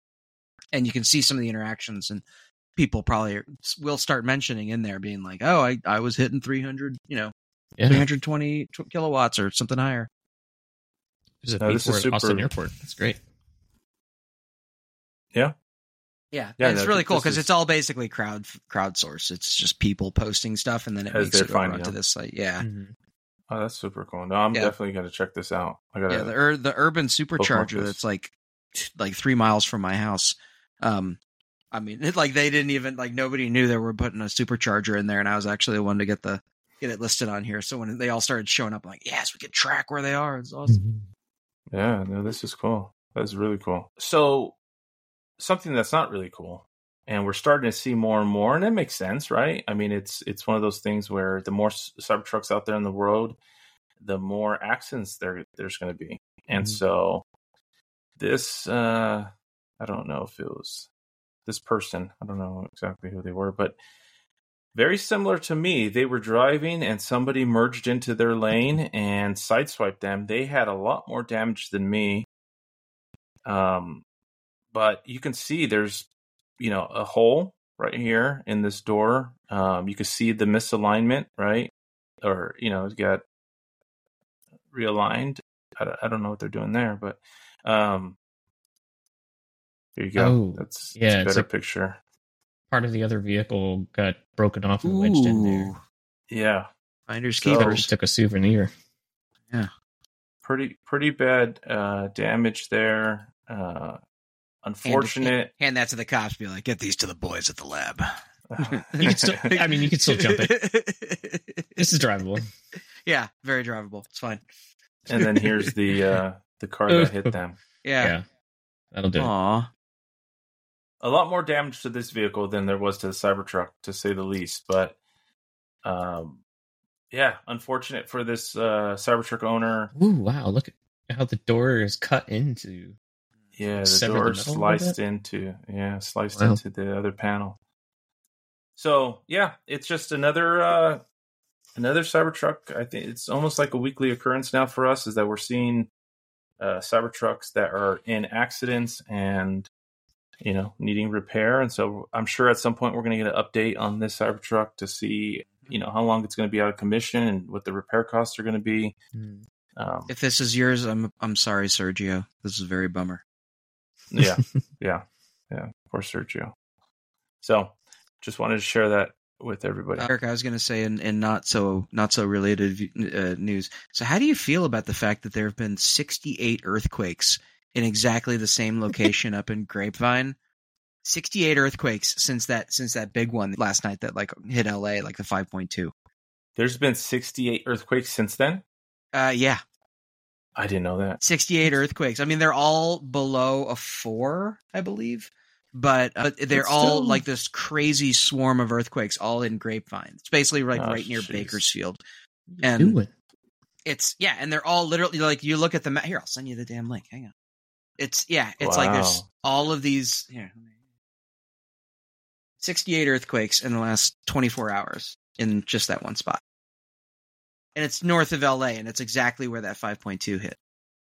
and you can see some of the interactions, and people probably are, will start mentioning in there, being like, "Oh, I, I was hitting three hundred, you know, Yeah. three hundred twenty tw- kilowatts or something higher." There's a No, this V four is at Austin super- Airport. That's great. Yeah. Yeah, Yeah, and it's no, really this cool because is- it's all basically crowd crowdsourced. It's just people posting stuff, and then it As makes they're it over finding onto them. this site. Yeah, Mhm. Oh, that's super cool. No, I'm Yeah. definitely going to check this out. I got to. yeah. The ur- the urban supercharger this. that's like like three miles from my house. Um, I mean, it, like they didn't even like nobody knew they were putting a supercharger in there, and I was actually the one to get the get it listed on here. So when they all started showing up, I'm like, yes, we can track where they are. It's awesome. Yeah, no, this is cool. That's really cool. So, something that's not really cool, and we're starting to see more and more, and it makes sense, right? I mean, it's it's one of those things where the more s- Cybertrucks out there in the road, the more accidents there there's going to be, and Mhm. so this, uh, I don't know if it was this person. I don't know exactly who they were, but very similar to me. They were driving and somebody merged into their lane and sideswiped them. They had a lot more damage than me. Um, but you can see there's, you know, a hole right here in this door. Um, you can see the misalignment, right? Or, you know, it's got realigned. I don't, I don't know what they're doing there, but um, here you go. Oh, that's, yeah, that's a it's better like- picture. Part of the other vehicle got broken off and wedged in there. Ooh, Yeah. finders So- keepers. Just took a souvenir. Pretty, pretty bad uh, damage there. Uh, unfortunate. Hand that to the cops. Be like, get these to the boys at the lab. You could still, I mean, you could still jump it. This is drivable. Yeah, very drivable. It's fine. And then here's the uh, the car that hit them. Yeah. Yeah, that'll do it. Aw. A lot more damage to this vehicle than there was to the Cybertruck, to say the least. But um, yeah, unfortunate for this uh, Cybertruck owner. Ooh, wow! Look at how the door is cut into. Yeah, the Sever the door metal a little sliced bit? into yeah, sliced Wow. into the other panel. So yeah, it's just another uh, another Cybertruck. I think it's almost like a weekly occurrence now for us, is that we're seeing uh, Cybertrucks that are in accidents and, you know, needing repair. And so I'm sure at some point we're going to get an update on this Cybertruck to see, you know, how long it's going to be out of commission and what the repair costs are going to be. Hmm. Um, If this is yours, I'm I'm sorry, Sergio. This is a very bummer. yeah, yeah, yeah. Poor Sergio. So just wanted to share that with everybody. Eric, I was going to say in, in not so not so related uh, news. So, how do you feel about the fact that there have been sixty-eight earthquakes in exactly the same location up in Grapevine? sixty-eight earthquakes since that since that big one last night that like hit L A, like the five point two. There's been sixty-eight earthquakes since then? Uh, yeah. I didn't know that. sixty-eight earthquakes. I mean, they're all below a four, I believe. But uh, they're It's all still- like this crazy swarm of earthquakes all in Grapevine. It's basically like Oh, right near jeez. Bakersfield. What are you And doing? it's, yeah, and they're all literally like, you look at the map. Here, I'll send you the damn link. Hang on. It's, yeah, it's like there's Wow. all of these. Here. sixty-eight earthquakes in the last twenty-four hours in just that one spot. And it's north of L A, and it's exactly where that five point two hit.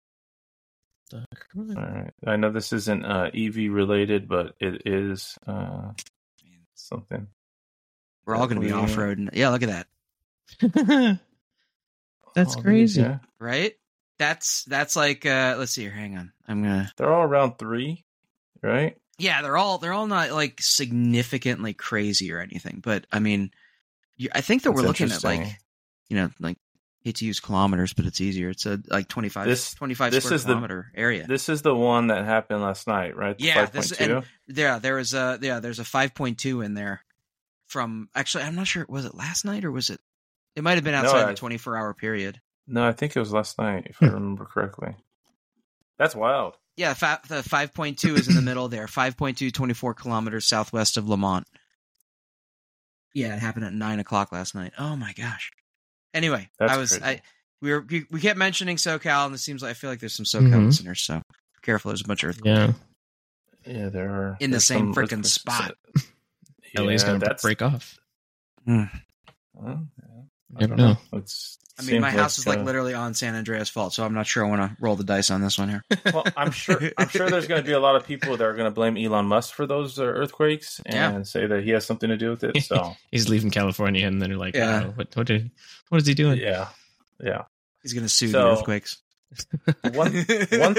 All right. I know this isn't uh, E V related, but it is uh, something. We're all going to be Definitely. off-road. Yeah, look at that. That's All crazy. these, yeah. Right? That's that's like uh let's see here, hang on. I'm gonna They're all around three, right? Yeah, they're all they're all not like significantly crazy or anything, but I mean you, I think that That's we're looking at like interesting. you know, like hate to use kilometers, but it's easier. It's a like twenty-five, This- twenty-five this square is the- kilometer area. This is the one that happened last night, right? The Yeah, this five point and yeah, there was a yeah, there's a five point two in there from actually I'm not sure was it last night or was it it might have been outside I- the twenty-four hour period. No, I think it was last night, if I remember correctly. That's wild. Yeah, fa- the five point two is in the middle there. five point two, twenty-four kilometers southwest of Lamont. Yeah, it happened at nine o'clock last night. Oh my gosh. Anyway, That's I was crazy. I we were we, we kept mentioning SoCal, and it seems like I feel like there's some SoCal Mhm. listeners. So be careful, there's a bunch of earthquakes. Yeah. Yeah, there are In the there's same some frickin' earthquakes. spot. Yeah, L A's going to that's break off. Mm. Well, yeah, I Never don't know. know. It's, I mean, seems my house is like uh, literally on San Andreas Fault, so I'm not sure I want to roll the dice on this one here. Well, I'm sure. I'm sure there's going to be a lot of people that are going to blame Elon Musk for those uh, earthquakes and Yeah. say that he has something to do with it. So He's leaving California, and then they're like, Yeah. oh, what, what, did, what is he doing? yeah, yeah. He's going to sue So- the earthquakes. One one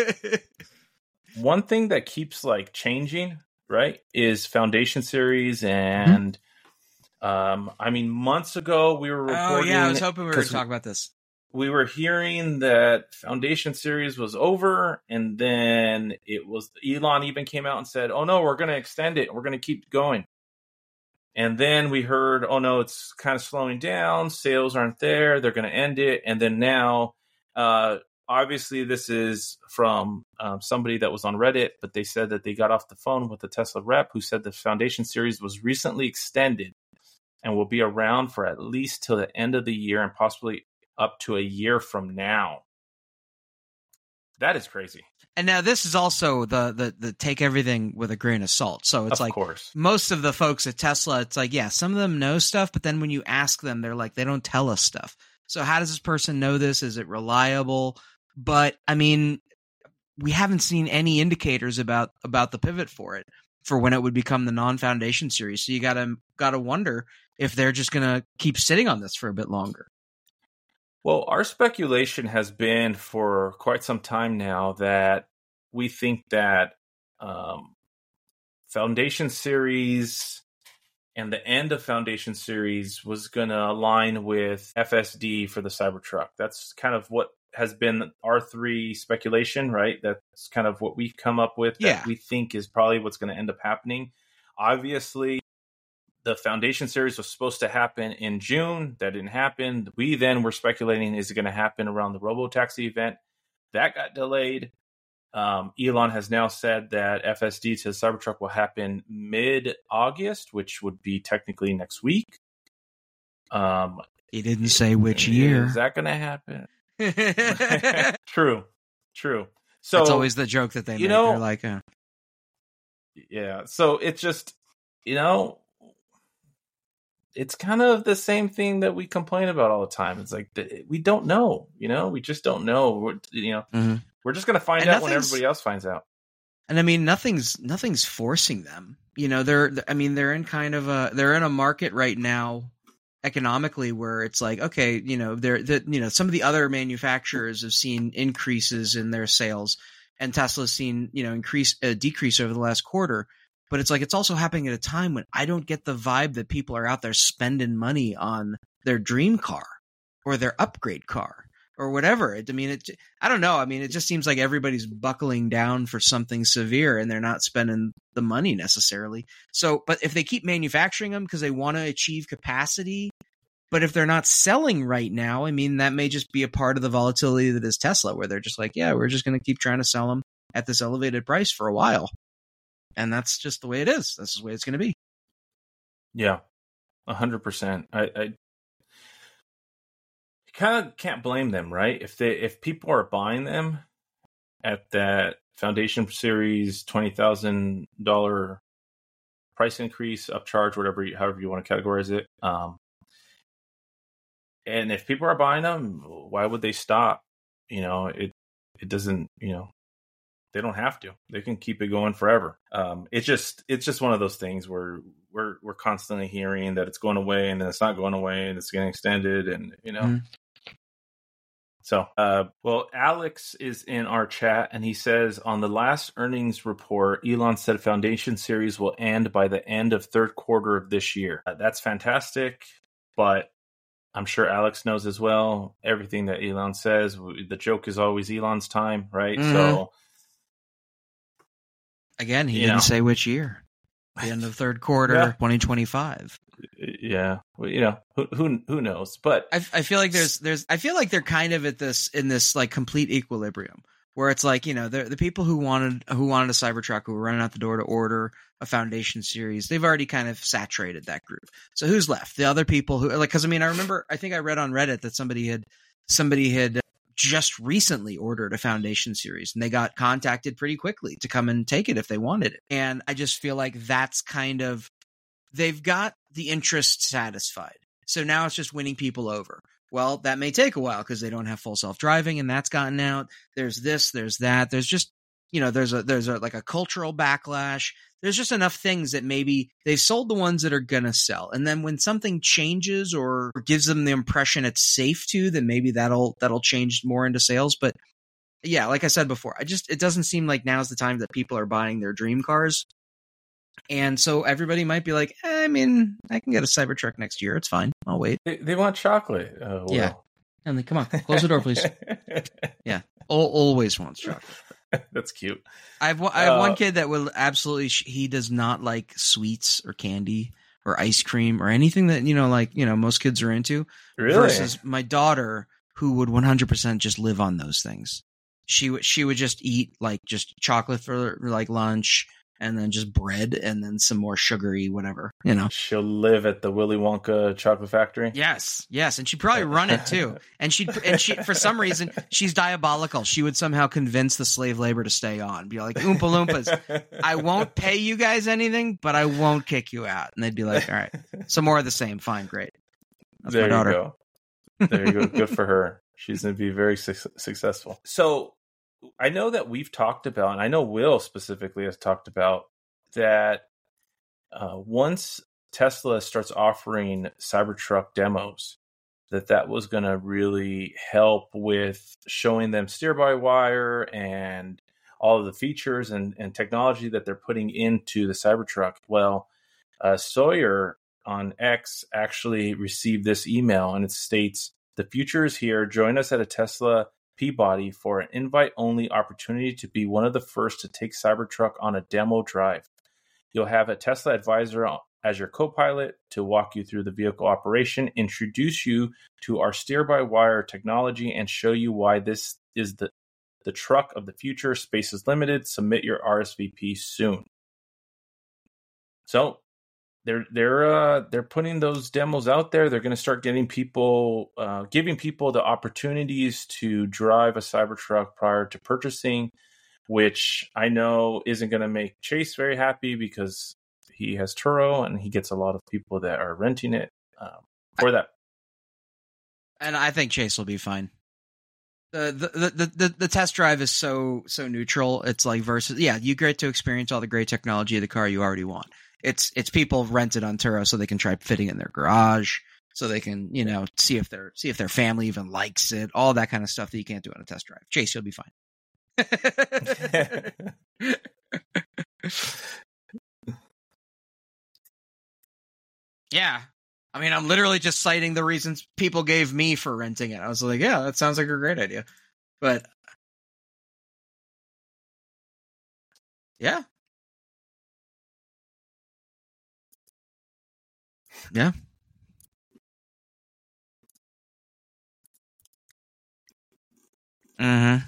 one thing that keeps like changing, right, is Foundation Series, and um, I mean, months ago we were Oh reporting. yeah, I was hoping we were going 'cause to talk about this. we were hearing that Foundation Series was over, and then it was Elon even came out and said, "Oh no, we're going to extend it. We're going to keep going." And then we heard, "Oh no, it's kind of slowing down. Sales aren't there. They're going to end it." And then now, uh, obviously, this is from um, somebody that was on Reddit, but they said that they got off the phone with the Tesla rep who said the Foundation Series was recently extended and will be around for at least till the end of the year and possibly up to a year from now. That is crazy. And now this is also the the the take everything with a grain of salt. So it's Of like course. most of the folks at Tesla, it's like, yeah, some of them know stuff, but then when you ask them, they're like, they don't tell us stuff. So how does this person know this? Is it reliable? But I mean, we haven't seen any indicators about about the pivot for it, for when it would become the non-Foundation Series. So you gotta gotta wonder if they're just gonna keep sitting on this for a bit longer. Well, our speculation has been for quite some time now that we think that um, Foundation Series and the end of Foundation Series was going to align with F S D for the Cybertruck. That's kind of what has been our three speculation, right? That's kind of what we've come up with that Yeah. we think is probably what's going to end up happening. Obviously, the Foundation Series was supposed to happen in June. That didn't happen. We then were speculating, is it going to happen around the Robotaxi event? That got delayed. Um, Elon has now said that F S D to the Cybertruck will happen mid-August, which would be technically next week. Um, He didn't say which year. Is that going to happen? That's True. True. So always the joke that they you make. know- They're like, uh, yeah. So it's just, you know, it's kind of the same thing that we complain about all the time. It's like the, we don't know, you know, we just don't know. We're, you know, Mhm. we're just going to find And out when nothing's- everybody else finds out. and I mean, nothing's nothing's forcing them. You know, they're. I mean, they're in kind of a they're in a market right now, economically, where it's like, okay, you know, they're that you know some of the other manufacturers have seen increases in their sales, and Tesla's seen you know increase uh, decrease over the last quarter. But it's like it's also happening at a time when I don't get the vibe that people are out there spending money on their dream car or their upgrade car. or whatever. It, I mean, it, I don't know. I mean, it just seems like everybody's buckling down for something severe and they're not spending the money necessarily. So, but if they keep manufacturing them because they want to achieve capacity, but if they're not selling right now, I mean, that may just be a part of the volatility that is Tesla, where they're just like, yeah, we're just going to keep trying to sell them at this elevated price for a while. And that's just the way it is. That's the way it's going to be. Yeah, one hundred percent. I, I kind of can't blame them, right? If they if people are buying them at that Foundation Series twenty thousand dollars price increase, upcharge, whatever, you, however you want to categorize it. Um, and if people are buying them, why would they stop? You know, it it doesn't, you know, they don't have to. They can keep it going forever. Um, it's just it's just one of those things where we're we're constantly hearing that it's going away and then it's not going away and it's getting extended, and you know. Mm. So, uh, well, Alex is in our chat and he says on the last earnings report, Elon said Foundation Series will end by the end of third quarter of this year. Uh, that's fantastic, but I'm sure Alex knows as well everything that Elon says. The joke is always Elon's time, right? Mm. So. Again, he didn't know. say which year. The end of third quarter, yeah. twenty twenty-five. Yeah, well, you know, who who who knows? But I I feel like there's there's I feel like they're kind of at this in this like complete equilibrium where it's like, you know, the the people who wanted who wanted a Cybertruck, who were running out the door to order a Foundation Series, they've already kind of saturated that group. So who's left? The other people who like, because I mean, I remember I think I read on Reddit that somebody had somebody had. just recently ordered a Foundation Series and they got contacted pretty quickly to come and take it if they wanted it. And I just feel like that's kind of, they've got the interest satisfied. So now it's just winning people over. Well, that may take a while because they don't have full self-driving and that's gotten out. There's this, there's that. There's just, you know, there's a, there's a, like a cultural backlash. There's just enough things that maybe they've sold the ones that are going to sell. And then when something changes or gives them the impression it's safe to, then maybe that'll, that'll change more into sales. But yeah, like I said before, I just, it doesn't seem like now's the time that people are buying their dream cars. And so everybody might be like, eh, I mean, I can get a Cybertruck next year. It's fine. I'll wait. They, they want chocolate. Uh, well. Yeah. And then come on, close the door, please. Yeah. Al- always wants chocolate. That's cute. I have I have uh, one kid that will absolutely he does not like sweets or candy or ice cream or anything that, you know, like, you know, most kids are into. Really? Versus my daughter, who would one hundred percent just live on those things. She would she would just eat like just chocolate for like lunch and then just bread and then some more sugary whatever, you know. She'll live at the Willy Wonka chocolate factory. Yes, yes, and she'd probably run it too. And she and she for some reason she's diabolical. She would somehow convince the slave labor to stay on. Be like, Oompa Loompas, I won't pay you guys anything, but I won't kick you out. And they'd be like, all right, some more of the same. Fine, great. That's there my daughter. You go. There you go. Good for her. She's going to be very su- successful. So I know that we've talked about, and I know Will specifically has talked about that uh, once Tesla starts offering Cybertruck demos, that that was going to really help with showing them steer-by-wire and all of the features and, and technology that they're putting into the Cybertruck. Well, uh, Sawyer on X actually received this email, and it states, "The future is here. Join us at a Tesla Peabody for an invite-only opportunity to be one of the first to take Cybertruck on a demo drive. You'll have a Tesla advisor as your co-pilot to walk you through the vehicle operation, introduce you to our steer-by-wire technology, and show you why this is the, the truck of the future. Space is limited. Submit your R S V P soon." So they're they're uh, they're putting those demos out there. They're going to start getting people, uh, giving people the opportunities to drive a Cybertruck prior to purchasing, which I know isn't going to make Chase very happy because he has Turo and he gets a lot of people that are renting it um, for that. And I think Chase will be fine. The, the the the the test drive is so so neutral. It's like versus yeah, you get to experience all the great technology of the car you already want. It's it's people rented on Turo so they can try fitting in their garage, so they can, you know, see if their see if their family even likes it, all that kind of stuff that you can't do on a test drive. Chase, you'll be fine. Yeah, I mean, I'm literally just citing the reasons people gave me for renting it. I was like, yeah, that sounds like a great idea. But yeah. Yeah. Mm-hmm.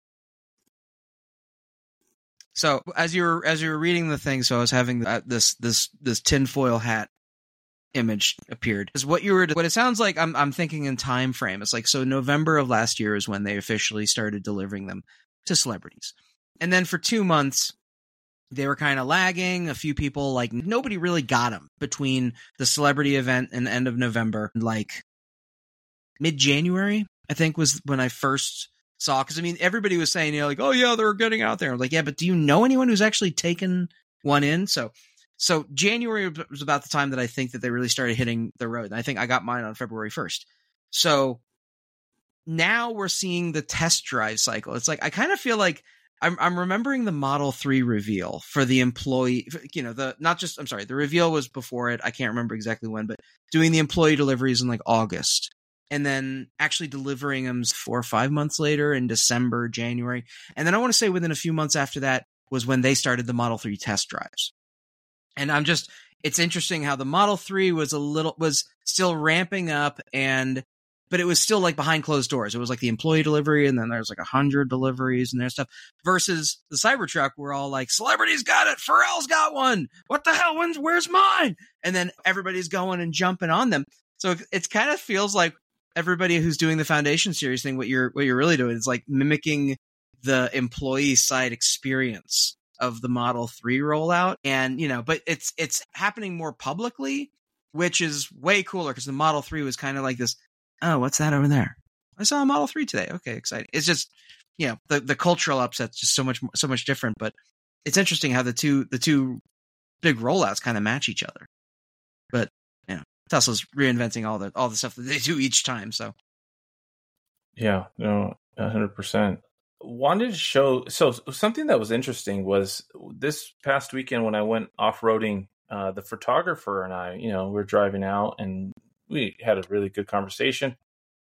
So as you were as you were reading the thing, so I was having uh, this this this tinfoil hat image appeared. Is what you were what it sounds like. I'm I'm thinking in time frame. It's like, so November of last year is when they officially started delivering them to celebrities, and then for two months they were kind of lagging. A few people, like, nobody really got them between the celebrity event and the end of November, like mid January, I think was when I first saw, because I mean, everybody was saying, you know, like, oh yeah, they're getting out there. I'm like, yeah, but do you know anyone who's actually taken one in? So, so January was about the time that I think that they really started hitting the road. And I think I got mine on February first. So now we're seeing the test drive cycle. It's like, I kind of feel like I'm, I'm remembering the Model three reveal for the employee, you know, the, not just, I'm sorry, the reveal was before it. I can't remember exactly when, but doing the employee deliveries in like August. And then actually delivering them four or five months later in December, January. And then I want to say within a few months after that was when they started the Model three test drives. And I'm just, it's interesting how the Model three was a little, was still ramping up, and, but it was still like behind closed doors. It was like the employee delivery, and then there's like a hundred deliveries and there's stuff, versus the Cybertruck. We're all like, celebrities got it. Pharrell's got one. What the hell? When's, where's mine? And then everybody's going and jumping on them. So it, it kind of feels like everybody who's doing the Foundation series thing, what you're what you're really doing is like mimicking the employee side experience of the Model three rollout. And, you know, but it's it's happening more publicly, which is way cooler, because the Model three was kind of like this, oh, what's that over there? I saw a Model three today. Okay, exciting. It's just, you know, the, the cultural upset's just so much so much different, but it's interesting how the two the two big rollouts kind of match each other. But yeah. Tesla's reinventing all the all the stuff that they do each time. So, yeah, no, a hundred percent. Wanted to show. So something that was interesting was this past weekend when I went off roading. Uh, the photographer and I, you know, we were driving out and we had a really good conversation.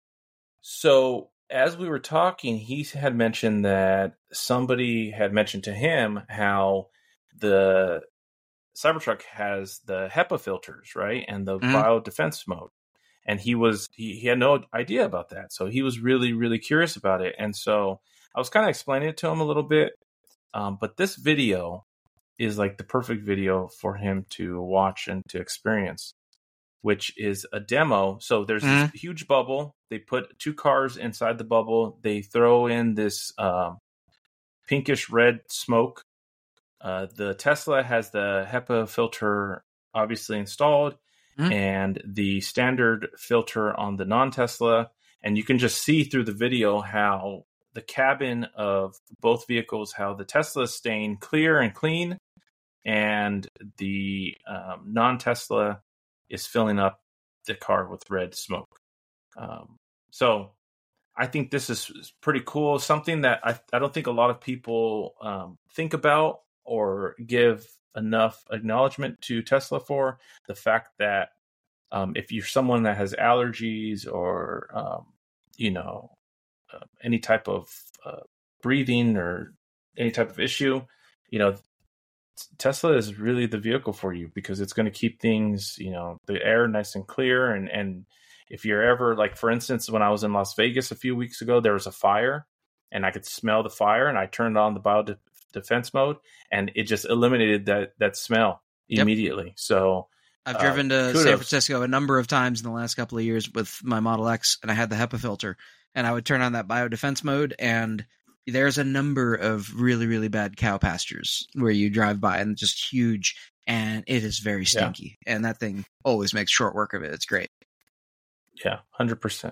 So as we were talking, he had mentioned that somebody had mentioned to him how the Cybertruck has the HEPA filters, right? And the mm. bio defense mode. And he was, he, he had no idea about that. So he was really, really curious about it. And so I was kind of explaining it to him a little bit. Um, but this video is like the perfect video for him to watch and to experience, which is a demo. So there's mm. this huge bubble. They put two cars inside the bubble. They throw in this um, pinkish red smoke. Uh, the Tesla has the HEPA filter obviously installed, mm. and the standard filter on the non-Tesla. And you can just see through the video how the cabin of both vehicles, how the Tesla is staying clear and clean, and the um, non-Tesla is filling up the car with red smoke. Um, so I think this is pretty cool. Something that I, I don't think a lot of people um, think about or give enough acknowledgement to Tesla for. The fact that um, if you're someone that has allergies or, um, you know, uh, any type of uh, breathing or any type of issue, you know, Tesla is really the vehicle for you, because it's going to keep things, you know, the air nice and clear. And, and if you're ever, like, for instance, when I was in Las Vegas a few weeks ago, there was a fire and I could smell the fire, and I turned on the bio de- defense mode and it just eliminated that, that smell immediately. Yep. So I've driven uh, to kudos. San Francisco a number of times in the last couple of years with my Model X, and I had the HEPA filter, and I would turn on that bio defense mode, and there's a number of really, really bad cow pastures where you drive by and just huge, and it is very stinky. Yeah. And that thing always makes short work of it. It's great. Yeah, one hundred percent.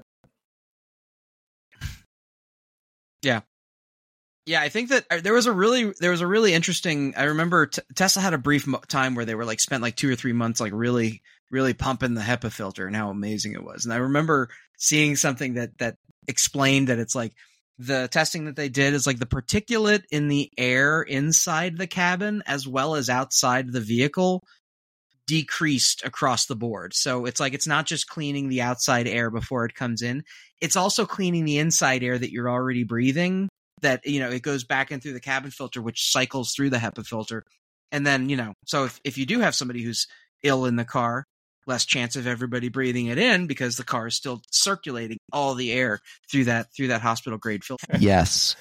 Yeah. Yeah, I think that there was a really there was a really interesting. I remember t- Tesla had a brief mo- time where they were like spent like two or three months like really really pumping the HEPA filter and how amazing it was. And I remember seeing something that that explained that it's like the testing that they did is like the particulate in the air inside the cabin as well as outside the vehicle decreased across the board. So it's like it's not just cleaning the outside air before it comes in. It's also cleaning the inside air that you're already breathing. That, you know, it goes back in through the cabin filter, which cycles through the HEPA filter. And then, you know, so if, if you do have somebody who's ill in the car, less chance of everybody breathing it in because the car is still circulating all the air through that through that hospital grade filter. Yes.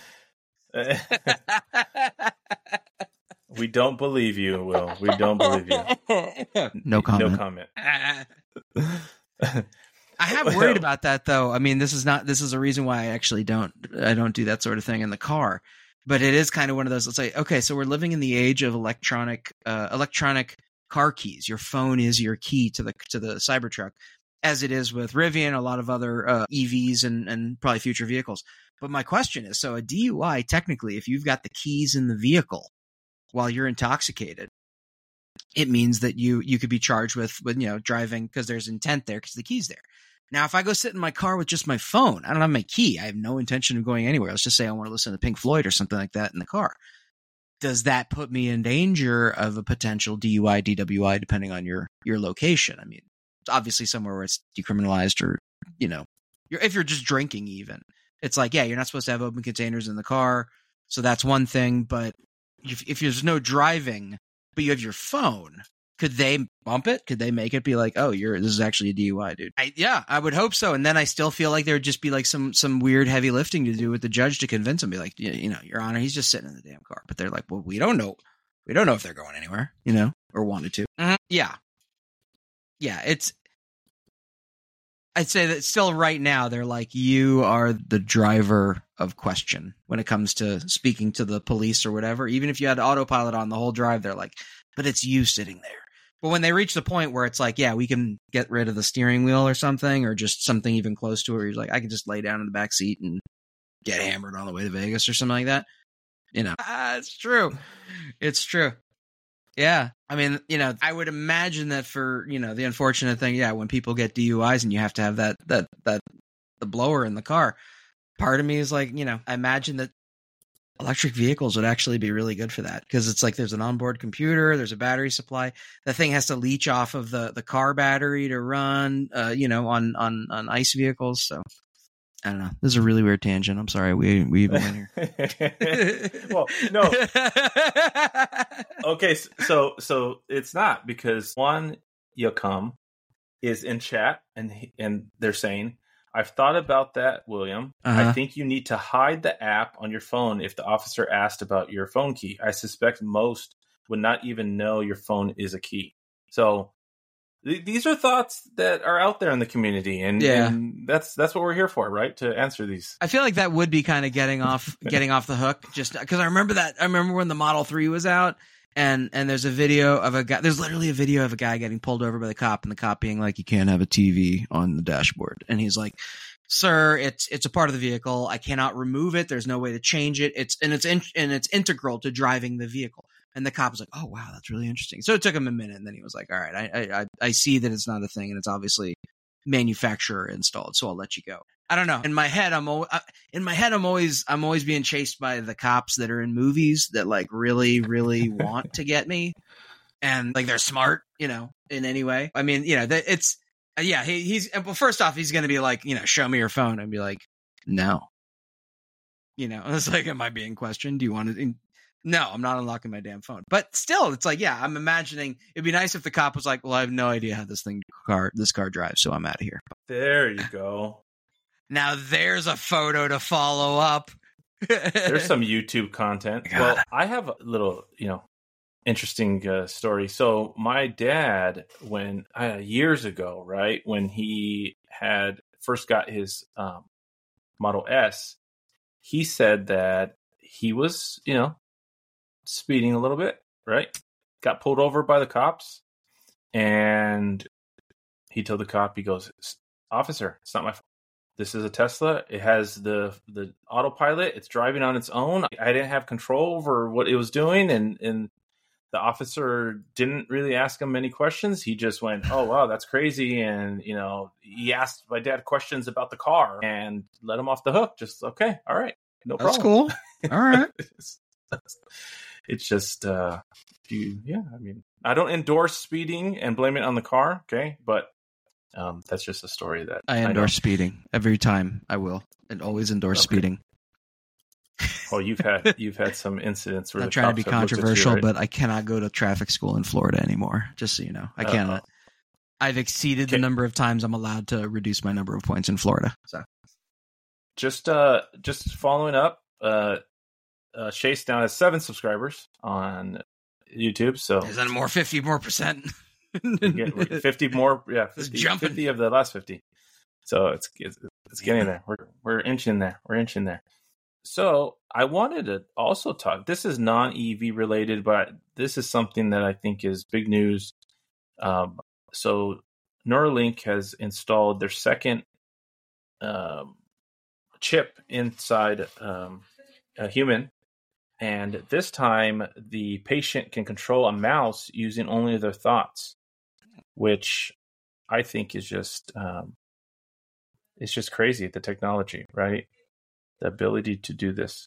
We don't believe you, Will. We don't believe you. No comment. No comment. I have worried about that though. I mean, this is not this is a reason why I actually don't I don't do that sort of thing in the car. But it is kind of one of those, let's say, okay, so we're living in the age of electronic uh, electronic car keys. Your phone is your key to the to the Cybertruck, as it is with Rivian, a lot of other uh, E Vs and, and probably future vehicles. But my question is, so a D U I, technically, if you've got the keys in the vehicle while you're intoxicated, it means that you you could be charged with, with you know, driving because there's intent there because the key's there. Now, if I go sit in my car with just my phone, I don't have my key. I have no intention of going anywhere. Let's just say I want to listen to Pink Floyd or something like that in the car. Does that put me in danger of a potential D U I, D W I, depending on your, your location? I mean, obviously somewhere where it's decriminalized or, you know, you're, if you're just drinking even, it's like, yeah, you're not supposed to have open containers in the car. So that's one thing. But if, if there's no driving, but you have your phone, could they bump it? Could they make it be like, oh, you're this is actually a D U I, dude? I, yeah, I would hope so. And then I still feel like there would just be like some some weird heavy lifting to do with the judge to convince him, be like, yeah, you know, Your Honor, he's just sitting in the damn car. But they're like, well, we don't know, we don't know if they're going anywhere, you know, or wanted to. Mm-hmm. Yeah, yeah, it's. I'd say that still right now they're like, you are the driver of question when it comes to speaking to the police or whatever. Even if you had autopilot on the whole drive, they're like, but it's you sitting there. But when they reach the point where it's like, yeah, we can get rid of the steering wheel or something, or just something even close to it, where you're like, I can just lay down in the back seat and get hammered on the way to Vegas or something like that. You know, ah, it's true. It's true. Yeah. I mean, you know, I would imagine that for, you know, the unfortunate thing, yeah, when people get D U Is and you have to have that, that, that, the blower in the car, part of me is like, you know, I imagine that electric vehicles would actually be really good for that, because it's like there's an onboard computer, there's a battery supply. The thing has to leech off of the, the car battery to run, uh, you know, on, on, on ICE vehicles. So I don't know. This is a really weird tangent. I'm sorry. We we even went here. Well, no. Okay, so so it's not, because one, Yacom is in chat and and they're saying, I've thought about that, William. Uh-huh. I think you need to hide the app on your phone if the officer asked about your phone key. I suspect most would not even know your phone is a key. So th- these are thoughts that are out there in the community, and, yeah. and that's that's what we're here for, right? To answer these. I feel like that would be kind of getting off getting off the hook, just because I remember that. I remember when the Model three was out. And and there's a video of a guy, there's literally a video of a guy getting pulled over by the cop, and the cop being like, you can't have a T V on the dashboard. And he's like, sir, it's it's a part of the vehicle. I cannot remove it. There's no way to change it. It's and it's in, and it's integral to driving the vehicle. And the cop was like, oh, wow, that's really interesting. So it took him a minute, and then he was like, all right, I I I see that it's not a thing, and it's obviously manufacturer installed, so I'll let you go. I don't know. In my head, I'm always, in my head, I'm always, I'm always being chased by the cops that are in movies that like really, really want to get me, and like they're smart, you know, in any way. I mean, you know, it's, yeah, he, he's, well, first off, he's going to be like, you know, show me your phone, and be like, no, you know, it's like, am I being questioned? Do you want to? No, I'm not unlocking my damn phone. But still, it's like, yeah, I'm imagining it'd be nice if the cop was like, well, I have no idea how this thing car, this car drives, so I'm out of here. There you go. Now there's a photo to follow up. There's some YouTube content. God. Well, I have a little, you know, interesting uh, story. So my dad, when uh, years ago, right, when he had first got his um, Model S, he said that he was, you know, speeding a little bit, right? Got pulled over by the cops, and he told the cop, he goes, officer, it's not my fault. This is a Tesla. It has the the autopilot. It's driving on its own. I didn't have control over what it was doing, and and the officer didn't really ask him many questions. He just went, "Oh wow, that's crazy," and you know, he asked my dad questions about the car and let him off the hook. Just okay, all right, no that's problem. That's cool. All right. it's just, uh, you, yeah, I mean, I don't endorse speeding and blame it on the car, okay? But um, that's just a story that I endorse I speeding every time. I will, and always endorse okay. speeding. Well, you've had you've had some incidents where I'm the trying to be controversial, you, right? but I cannot go to traffic school in Florida anymore. Just so you know, I cannot. Uh-oh. I've exceeded okay. the number of times I'm allowed to reduce my number of points in Florida. So, just uh, just following up, uh, uh, Chase now has seven subscribers on YouTube. So is that more fifty more percent? get fifty more, yeah, fifty, fifty of the last fifty. So it's it's, it's getting there. We're we're inching there. We're inching there. So I wanted to also talk. This is non-E V related, but this is something that I think is big news. Um, so Neuralink has installed their second um, chip inside um, a human, and this time the patient can control a mouse using only their thoughts, which I think is just um, it's just crazy. The technology, right? The ability to do this.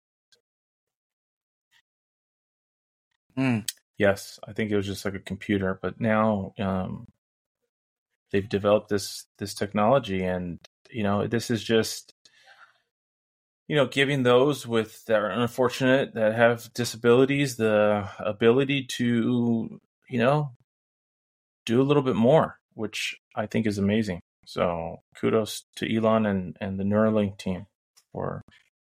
Mm. Yes, I think it was just like a computer, but now um, they've developed this this technology, and you know, this is just you know giving those with that are unfortunate that have disabilities the ability to you know do a little bit more, which I think is amazing. So kudos to Elon and and the Neuralink team. Or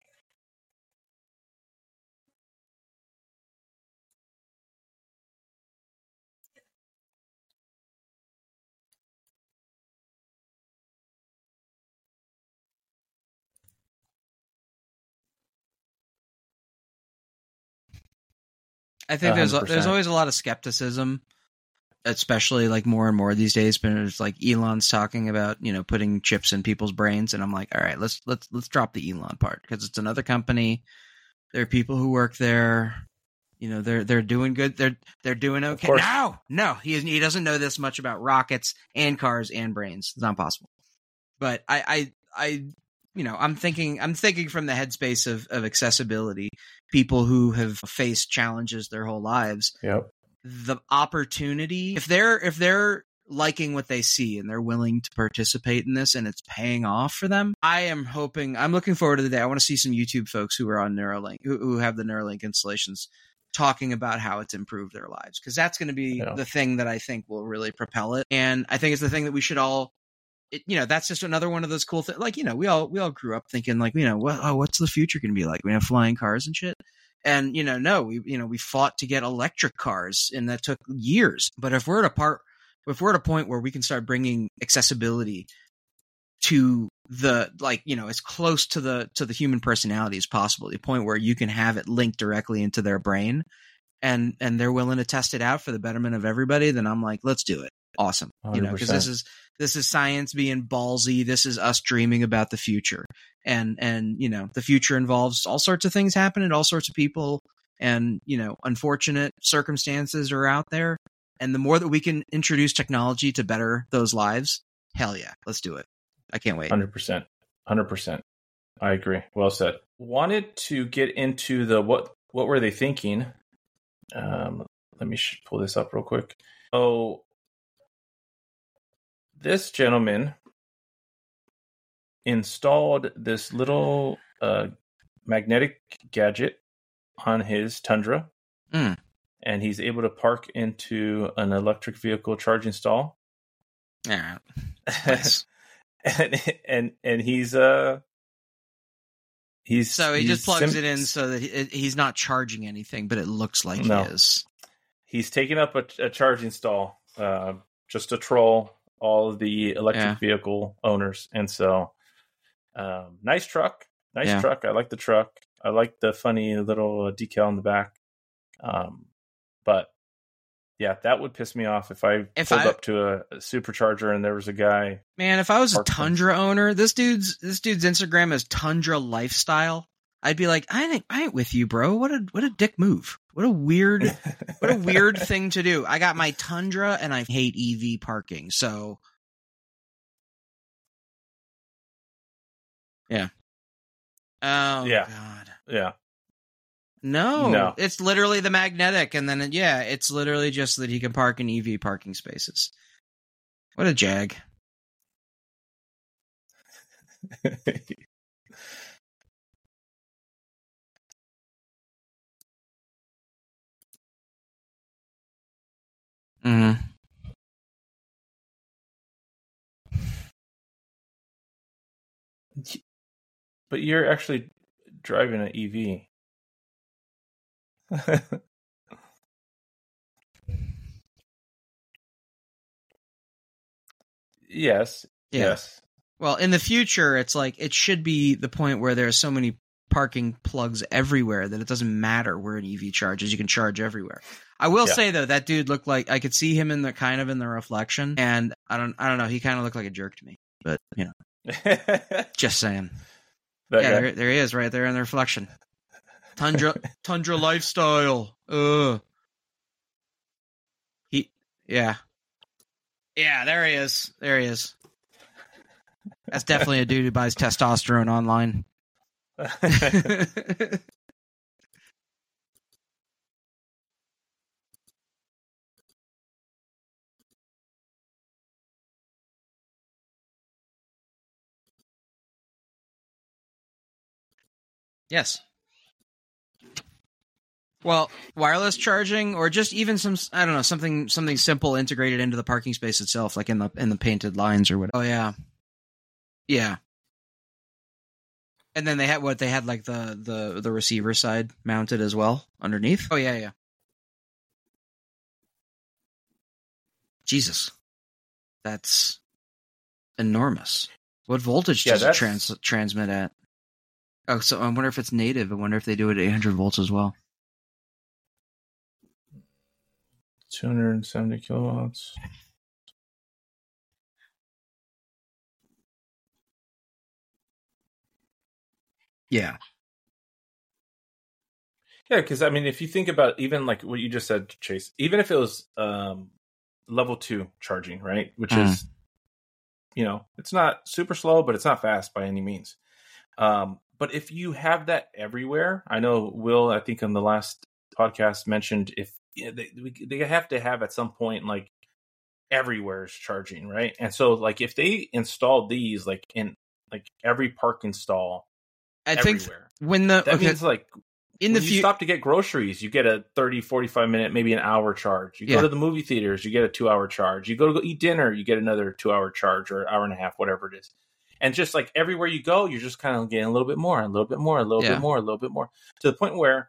I think there's a, there's always a lot of skepticism, especially like more and more these days. But it's like Elon's talking about you know putting chips in people's brains, and I'm like, all right, let's let's let's drop the Elon part because it's another company. There are people who work there. You know they're they're doing good. They're they're doing okay. No, no, he he doesn't know this much about rockets and cars and brains. It's not possible. But I I I you know I'm thinking I'm thinking from the headspace of of accessibility. People who have faced challenges their whole lives. Yep. The opportunity, if they're if they're liking what they see and they're willing to participate in this and it's paying off for them, I am hoping, I'm looking forward to the day. I want to see some YouTube folks who are on Neuralink, who, who have the Neuralink installations, talking about how it's improved their lives, because that's going to be yeah. the thing that I think will really propel it. And I think it's the thing that we should all, it, you know, that's just another one of those cool things. Like, you know, we all we all grew up thinking like, you know, what, oh, what's the future going to be like? We have flying cars and shit. And, you know, no, we, you know, we fought to get electric cars and that took years. But if we're at a part, if we're at a point where we can start bringing accessibility to the, like, you know, as close to the, to the human personality as possible, the point where you can have it linked directly into their brain and, and they're willing to test it out for the betterment of everybody, then I'm like, let's do it. Awesome. one hundred percent. You know, because this is, this is science being ballsy. This is us dreaming about the future. And, and, you know, the future involves all sorts of things happening to all sorts of people. And, you know, unfortunate circumstances are out there. And the more that we can introduce technology to better those lives, hell yeah, let's do it. I can't wait. one hundred percent. one hundred percent. I agree. Well said. Wanted to get into the, what, what were they thinking? Um, let me sh- pull this up real quick. Oh, this gentleman installed this little uh, magnetic gadget on his Tundra, mm. and he's able to park into an electric vehicle charging stall. Yeah, nice. and and and he's uh he's so he he's just plugs sim- it in so that he, he's not charging anything, but it looks like no. he is. He's taking up a, a charging stall uh, just to troll all of the electric yeah. vehicle owners, and so. Um, nice truck, nice yeah. truck. I like the truck. I like the funny little uh, decal on the back. Um, but yeah, that would piss me off if I if pulled I, up to a, a supercharger and there was a guy. Man, if I was a Tundra on. owner, this dude's this dude's Instagram is Tundra Lifestyle. I'd be like, I ain't, I ain't with you, bro. What a what a dick move. What a weird, what a weird thing to do. I got my Tundra and I hate E V parking, so. Yeah. Oh, yeah. God. Yeah. No, No. it's literally the magnetic, and then it, yeah, it's literally just that he can park in E V parking spaces. What a jag! Mm-hmm. But you're actually driving an E V. Yes. Yeah. Yes. Well, in the future, it's like it should be the point where there are so many parking plugs everywhere that it doesn't matter where an E V charges. You can charge everywhere. I will Yeah. say though, that dude looked like I could see him in the kind of in the reflection, and I don't, I don't know. He kind of looked like a jerk to me, but you know, just saying. That yeah, guy. there, there he is, right there in the reflection. Tundra, Tundra lifestyle. Ugh. He, yeah, yeah. There he is. There he is. That's definitely a dude who buys testosterone online. Yes. Well, wireless charging, or just even some, I don't know, something something simple integrated into the parking space itself, like in the in the painted lines or whatever. Oh yeah, yeah. And then they had what they had like the the the receiver side mounted as well underneath. Oh yeah, yeah. Jesus, that's enormous. What voltage Yeah, does it that's- trans- transmit at? Oh, so I wonder if it's native. I wonder if they do it at eight hundred volts as well. two hundred seventy kilowatts. Yeah. Yeah, because I mean, if you think about even like what you just said, Chase, even if it was um, level two charging, right, which Mm. is, you know, it's not super slow, but it's not fast by any means. Um, but if you have that everywhere, I know Will, I think on the last podcast mentioned if you know, they we, they have to have at some point like everywhere is charging, right? And so like if they install these like in like every parking stall I think everywhere, when the that okay, means like in when the you future, stop to get groceries, you get a thirty, forty-five minute, maybe an hour charge. You Yeah. go to the movie theaters, you get a two hour charge. You go to go eat dinner, you get another two hour charge or hour and a half, whatever it is. And just like everywhere you go, you're just kind of getting a little bit more, a little bit more, a little Yeah. bit more, a little bit more, to the point where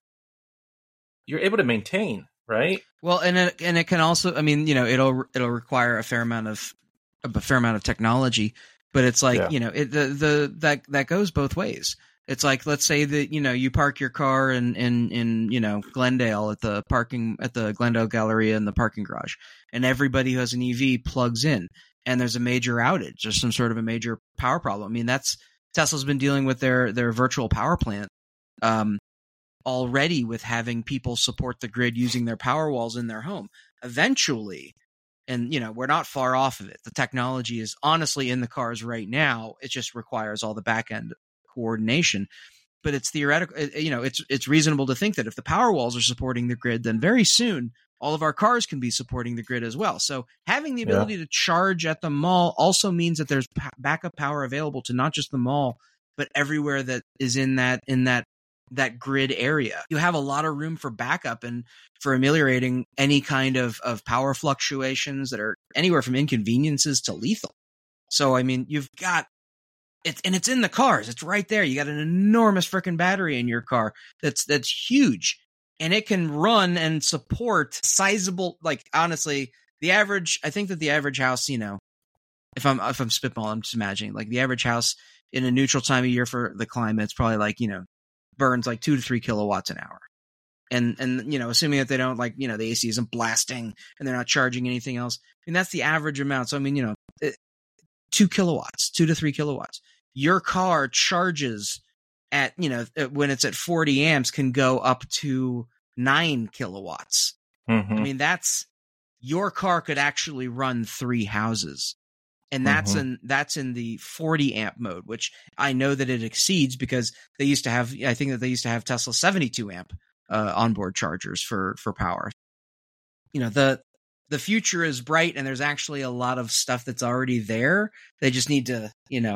you're able to maintain, right? well, and it, and it can also, I mean, you know, it'll it'll require a fair amount of a fair amount of technology, but it's like Yeah. you know, it, the the that that goes both ways. It's like, let's say that, you know, you park your car in, in, in, you know, Glendale at the parking, at the Glendale Galleria in the parking garage, and everybody who has an E V plugs in, and there's a major outage or some sort of a major power problem. I mean, that's, Tesla's been dealing with their, their virtual power plant, um, already with having people support the grid using their power walls in their home. Eventually, and, you know, we're not far off of it. The technology is honestly in the cars right now. It just requires all the back end coordination, but it's theoretical. You know, it's it's reasonable to think that if the power walls are supporting the grid, then very soon all of our cars can be supporting the grid as well. So having the Yeah. ability to charge at the mall also means that there's pa- backup power available to not just the mall, but everywhere that is in that in that that grid area. You have a lot of room for backup and for ameliorating any kind of of power fluctuations that are anywhere from inconveniences to lethal. So I mean, you've got It's and it's in the cars. It's right there. You got an enormous freaking battery in your car that's that's huge, and it can run and support sizable. Like honestly, the average. I think that the average house, you know, if I'm if I'm spitballing, I'm just imagining like the average house in a neutral time of year for the climate, it's probably like you know burns like two to three kilowatts an hour, and and you know assuming that they don't like you know the A C isn't blasting and they're not charging anything else. I mean that's the average amount. So I mean you know. It, two kilowatts, two to three kilowatts. Your car charges at, you know, when it's at forty amps can go up to nine kilowatts. Mm-hmm. I mean, that's, your car could actually run three houses. And that's Mhm. in, that's in the forty amp mode, which I know that it exceeds because they used to have, I think that they used to have Tesla seventy-two amp uh, onboard chargers for for power. You know, the the future is bright, and there's actually a lot of stuff that's already there. They just need to, you know,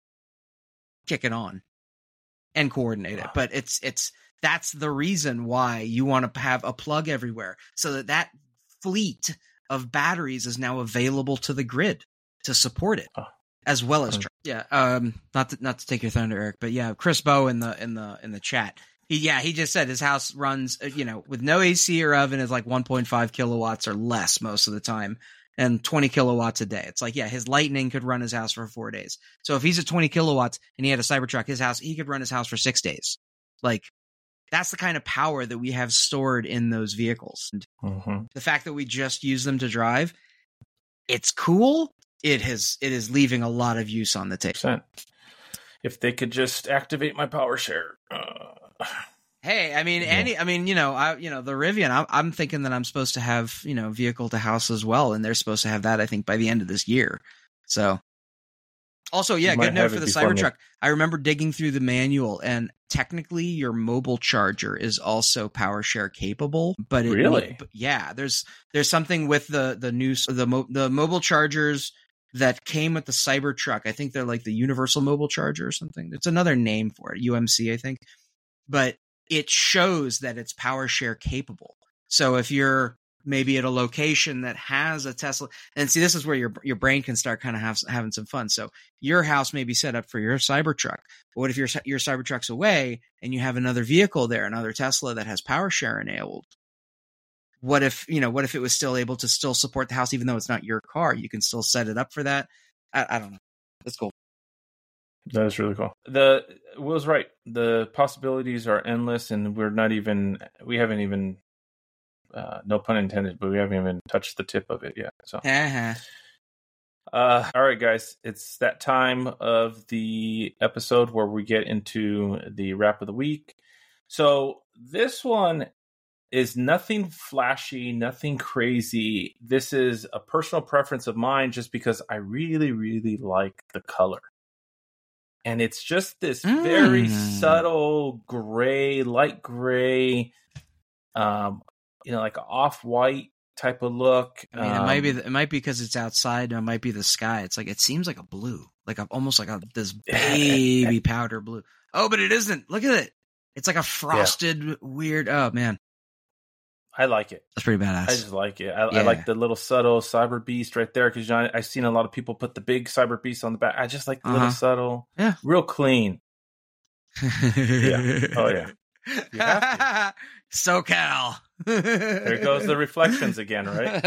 kick it on and coordinate it. But it's it's that's the reason why you want to have a plug everywhere, so that that fleet of batteries is now available to the grid to support it, oh. as well as tra- yeah. Um, not to, not to take your thunder, Eric, but yeah, Chris Bow in the in the in the chat. He, yeah, he just said his house runs, you know, with no A C or oven is like one point five kilowatts or less most of the time, and twenty kilowatts a day. It's like, yeah, his Lightning could run his house for four days. So if he's at twenty kilowatts and he had a Cybertruck, his house, he could run his house for six days. Like, that's the kind of power that we have stored in those vehicles. And mm-hmm. the fact that we just use them to drive, it's cool. It has, it is leaving a lot of use on the table. If they could just activate my power share. Uh... Hey, I mean, any, I mean, you know, I, you know, the Rivian, I'm, I'm thinking that I'm supposed to have, you know, vehicle to house as well. And they're supposed to have that, I think, by the end of this year. So also, yeah, good note for the Cybertruck. I remember digging through the manual, and technically your mobile charger is also power share capable, but it, really, but yeah, there's, there's something with the, the new, the, mo- the mobile chargers that came with the Cybertruck. I think they're like the Universal Mobile Charger or something. It's another name for it, U M C, I think. But it shows that it's power share capable. So if you're maybe at a location that has a Tesla, and see, this is where your your brain can start kind of have, having some fun. So your house may be set up for your Cybertruck. But what if your your Cybertruck's away and you have another vehicle there, another Tesla that has power share enabled? What if, you know, what if it was still able to still support the house, even though it's not your car? You can still set it up for that. I, I don't know. That's cool. That is really cool. The Will's right. The possibilities are endless, and we're not even, we haven't even, uh, no pun intended, but we haven't even touched the tip of it yet. So, uh-huh. uh, all right, guys, it's that time of the episode where we get into the wrap of the week. So this one is nothing flashy, nothing crazy. This is a personal preference of mine, just because I really, really like the color. And it's just this mm. very subtle gray, light gray, um, you know, like an off-white type of look. I mean, um, it might be, it might be because it's outside. It might be the sky. It's like, it seems like a blue, like a, almost like a, this baby powder blue. Oh, but it isn't. Look at it. It's like a frosted, yeah. weird. Oh man. I like it. That's pretty badass. I just like it. I, yeah. I like the little subtle Cyber Beast right there, because I've seen a lot of people put the big Cyber Beast on the back. I just like the uh-huh. little subtle, yeah, real clean. yeah. Oh yeah. You have to. SoCal. There goes the reflections again, right?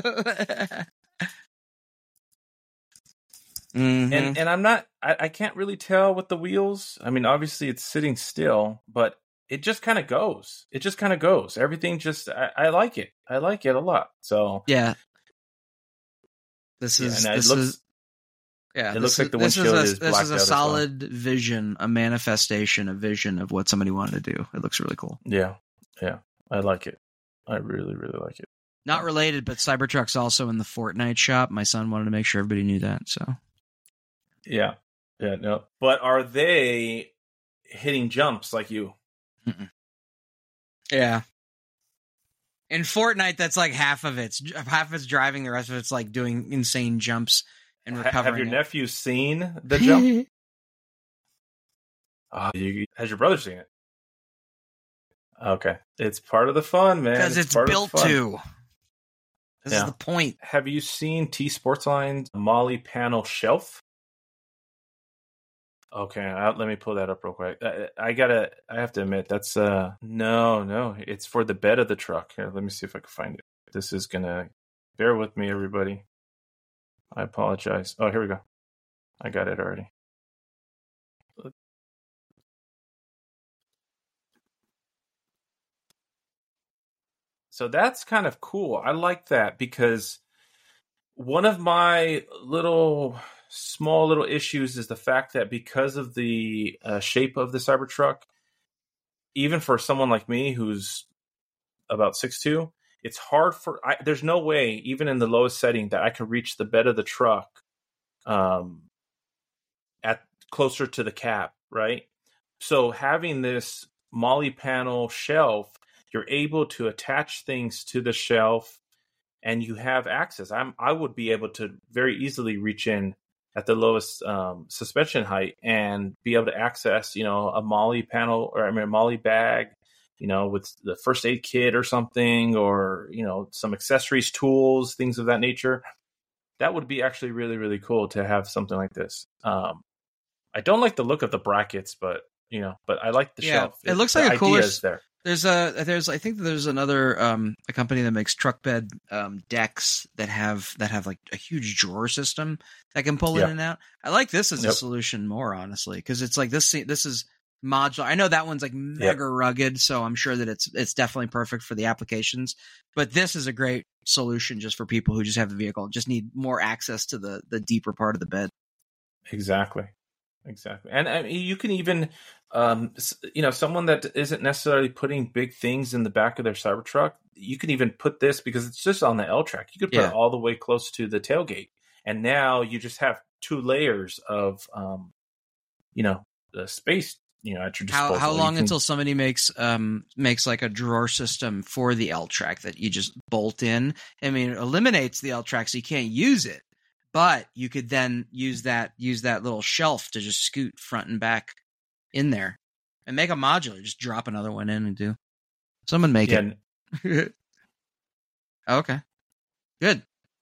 mm-hmm. And and I'm not. I, I can't really tell with the wheels. I mean, obviously it's sitting still, but it just kind of goes. It just kind of goes. Everything just, I, I like it. I like it a lot. So yeah, this is yeah, this looks, is yeah. It this looks is, like the this windshield is a, is this is a solid well. vision, a manifestation, a vision of what somebody wanted to do. It looks really cool. Yeah, yeah, I like it. I really, really like it. Not related, but Cybertruck's also in the Fortnite shop. My son wanted to make sure everybody knew that. So yeah, yeah, no. But are they hitting jumps like you? Mm-mm. Yeah. In Fortnite, that's like half of it's half of it's driving, the rest of it's like doing insane jumps and recovering. Have your it. nephew seen the jump? oh, you, has your brother seen it? Okay, it's part of the fun, man. Because it's, it's built to. This yeah. is the point. Have you seen T Sportsline's Molly panel shelf? Okay, I'll, let me pull that up real quick. I, I gotta, I have to admit, that's, uh, no, no, it's for the bed of the truck. Here, let me see if I can find it. This is gonna, bear with me, everybody. I apologize. Oh, here we go. I got it already. So that's kind of cool. I like that, because one of my little... small little issues is the fact that because of the uh, shape of the Cybertruck, even for someone like me who's about six two, it's hard for, I, there's no way, even in the lowest setting, that I can reach the bed of the truck um, at closer to the cab, right? So having this Molly panel shelf you're able to attach things to the shelf and you have access. I'm, I would be able to very easily reach in at the lowest um, suspension height and be able to access, you know, a Molly panel or I mean, a Molly bag, you know, with the first aid kit or something, or, you know, some accessories, tools, things of that nature. That would be actually really, really cool to have something like this. Um, I don't like the look of the brackets, but, you know, but I like the yeah, shelf. It, it looks the like a cooler. idea is there. There's a there's I think there's another um a company that makes truck bed um decks that have that have like a huge drawer system that can pull Yeah. in and out. I like this as Yep. a solution more honestly, because it's like this this is modular. I know that one's like mega rugged, so I'm sure that it's it's definitely perfect for the applications. But this is a great solution just for people who just have the vehicle, just need more access to the the deeper part of the bed. Exactly. Exactly. And I mean, you can even, um, s- you know, someone that isn't necessarily putting big things in the back of their Cybertruck, you can even put this because it's just on the L track. You could put Yeah. it all the way close to the tailgate. And now you just have two layers of, um, you know, the space, you know, at your disposal. How how You long can- until somebody makes um makes like a drawer system for the L track that you just bolt in? I mean, it eliminates the L track so you can't use it, but you could then use that use that little shelf to just scoot front and back in there and make a modular. Just drop another one in and do. Someone make Yeah, it. Okay, good.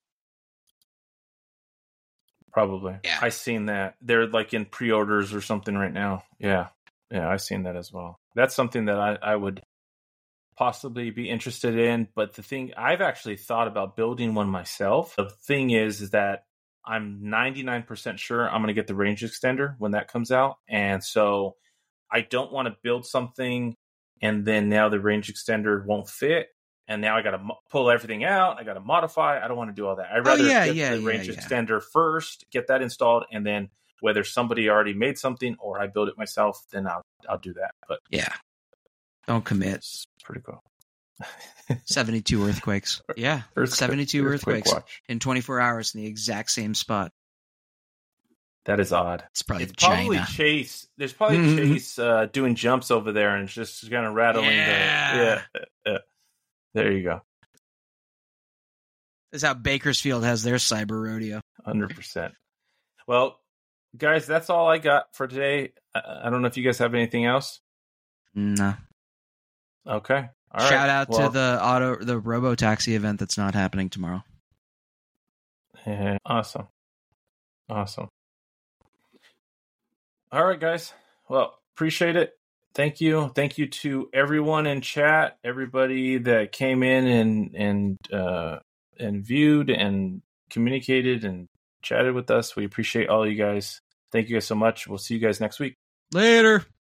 probably. Yeah. I seen that. They're like in pre-orders or something right now. Yeah. Yeah, I seen that as well. That's something that I, I would possibly be interested in. But the thing, I've actually thought about building one myself. The thing is, is that I'm ninety-nine percent sure I'm going to get the range extender when that comes out. And so I don't want to build something and then now the range extender won't fit. And now I got to mo- pull everything out. I got to modify. I don't want to do all that. I'd rather Oh, yeah, get yeah, the yeah, range yeah. extender first, get that installed, and then whether somebody already made something or I build it myself, then I'll I'll do that. But Yeah, don't commit. it's pretty cool. seventy-two earthquakes. Yeah, Earthquake- seventy-two earthquake earthquakes watch. in twenty-four hours in the exact same spot. That is odd. It's probably It's probably China. Chase. There's probably Mhm. Chase uh, doing jumps over there and just kind of rattling Yeah. the. Yeah. yeah. There you go. This is how Bakersfield has their cyber rodeo. one hundred percent. Well, guys, that's all I got for today. I, I don't know if you guys have anything else. No. Okay. All right. Shout out Well, to the auto the Robo Taxi event that's not happening tomorrow. yeah, awesome. Awesome. All right, guys. Well, appreciate it. Thank you. Thank you to everyone in chat, everybody that came in and and uh, and viewed and communicated and chatted with us. We appreciate all you guys. Thank you guys so much. We'll see you guys next week. Later.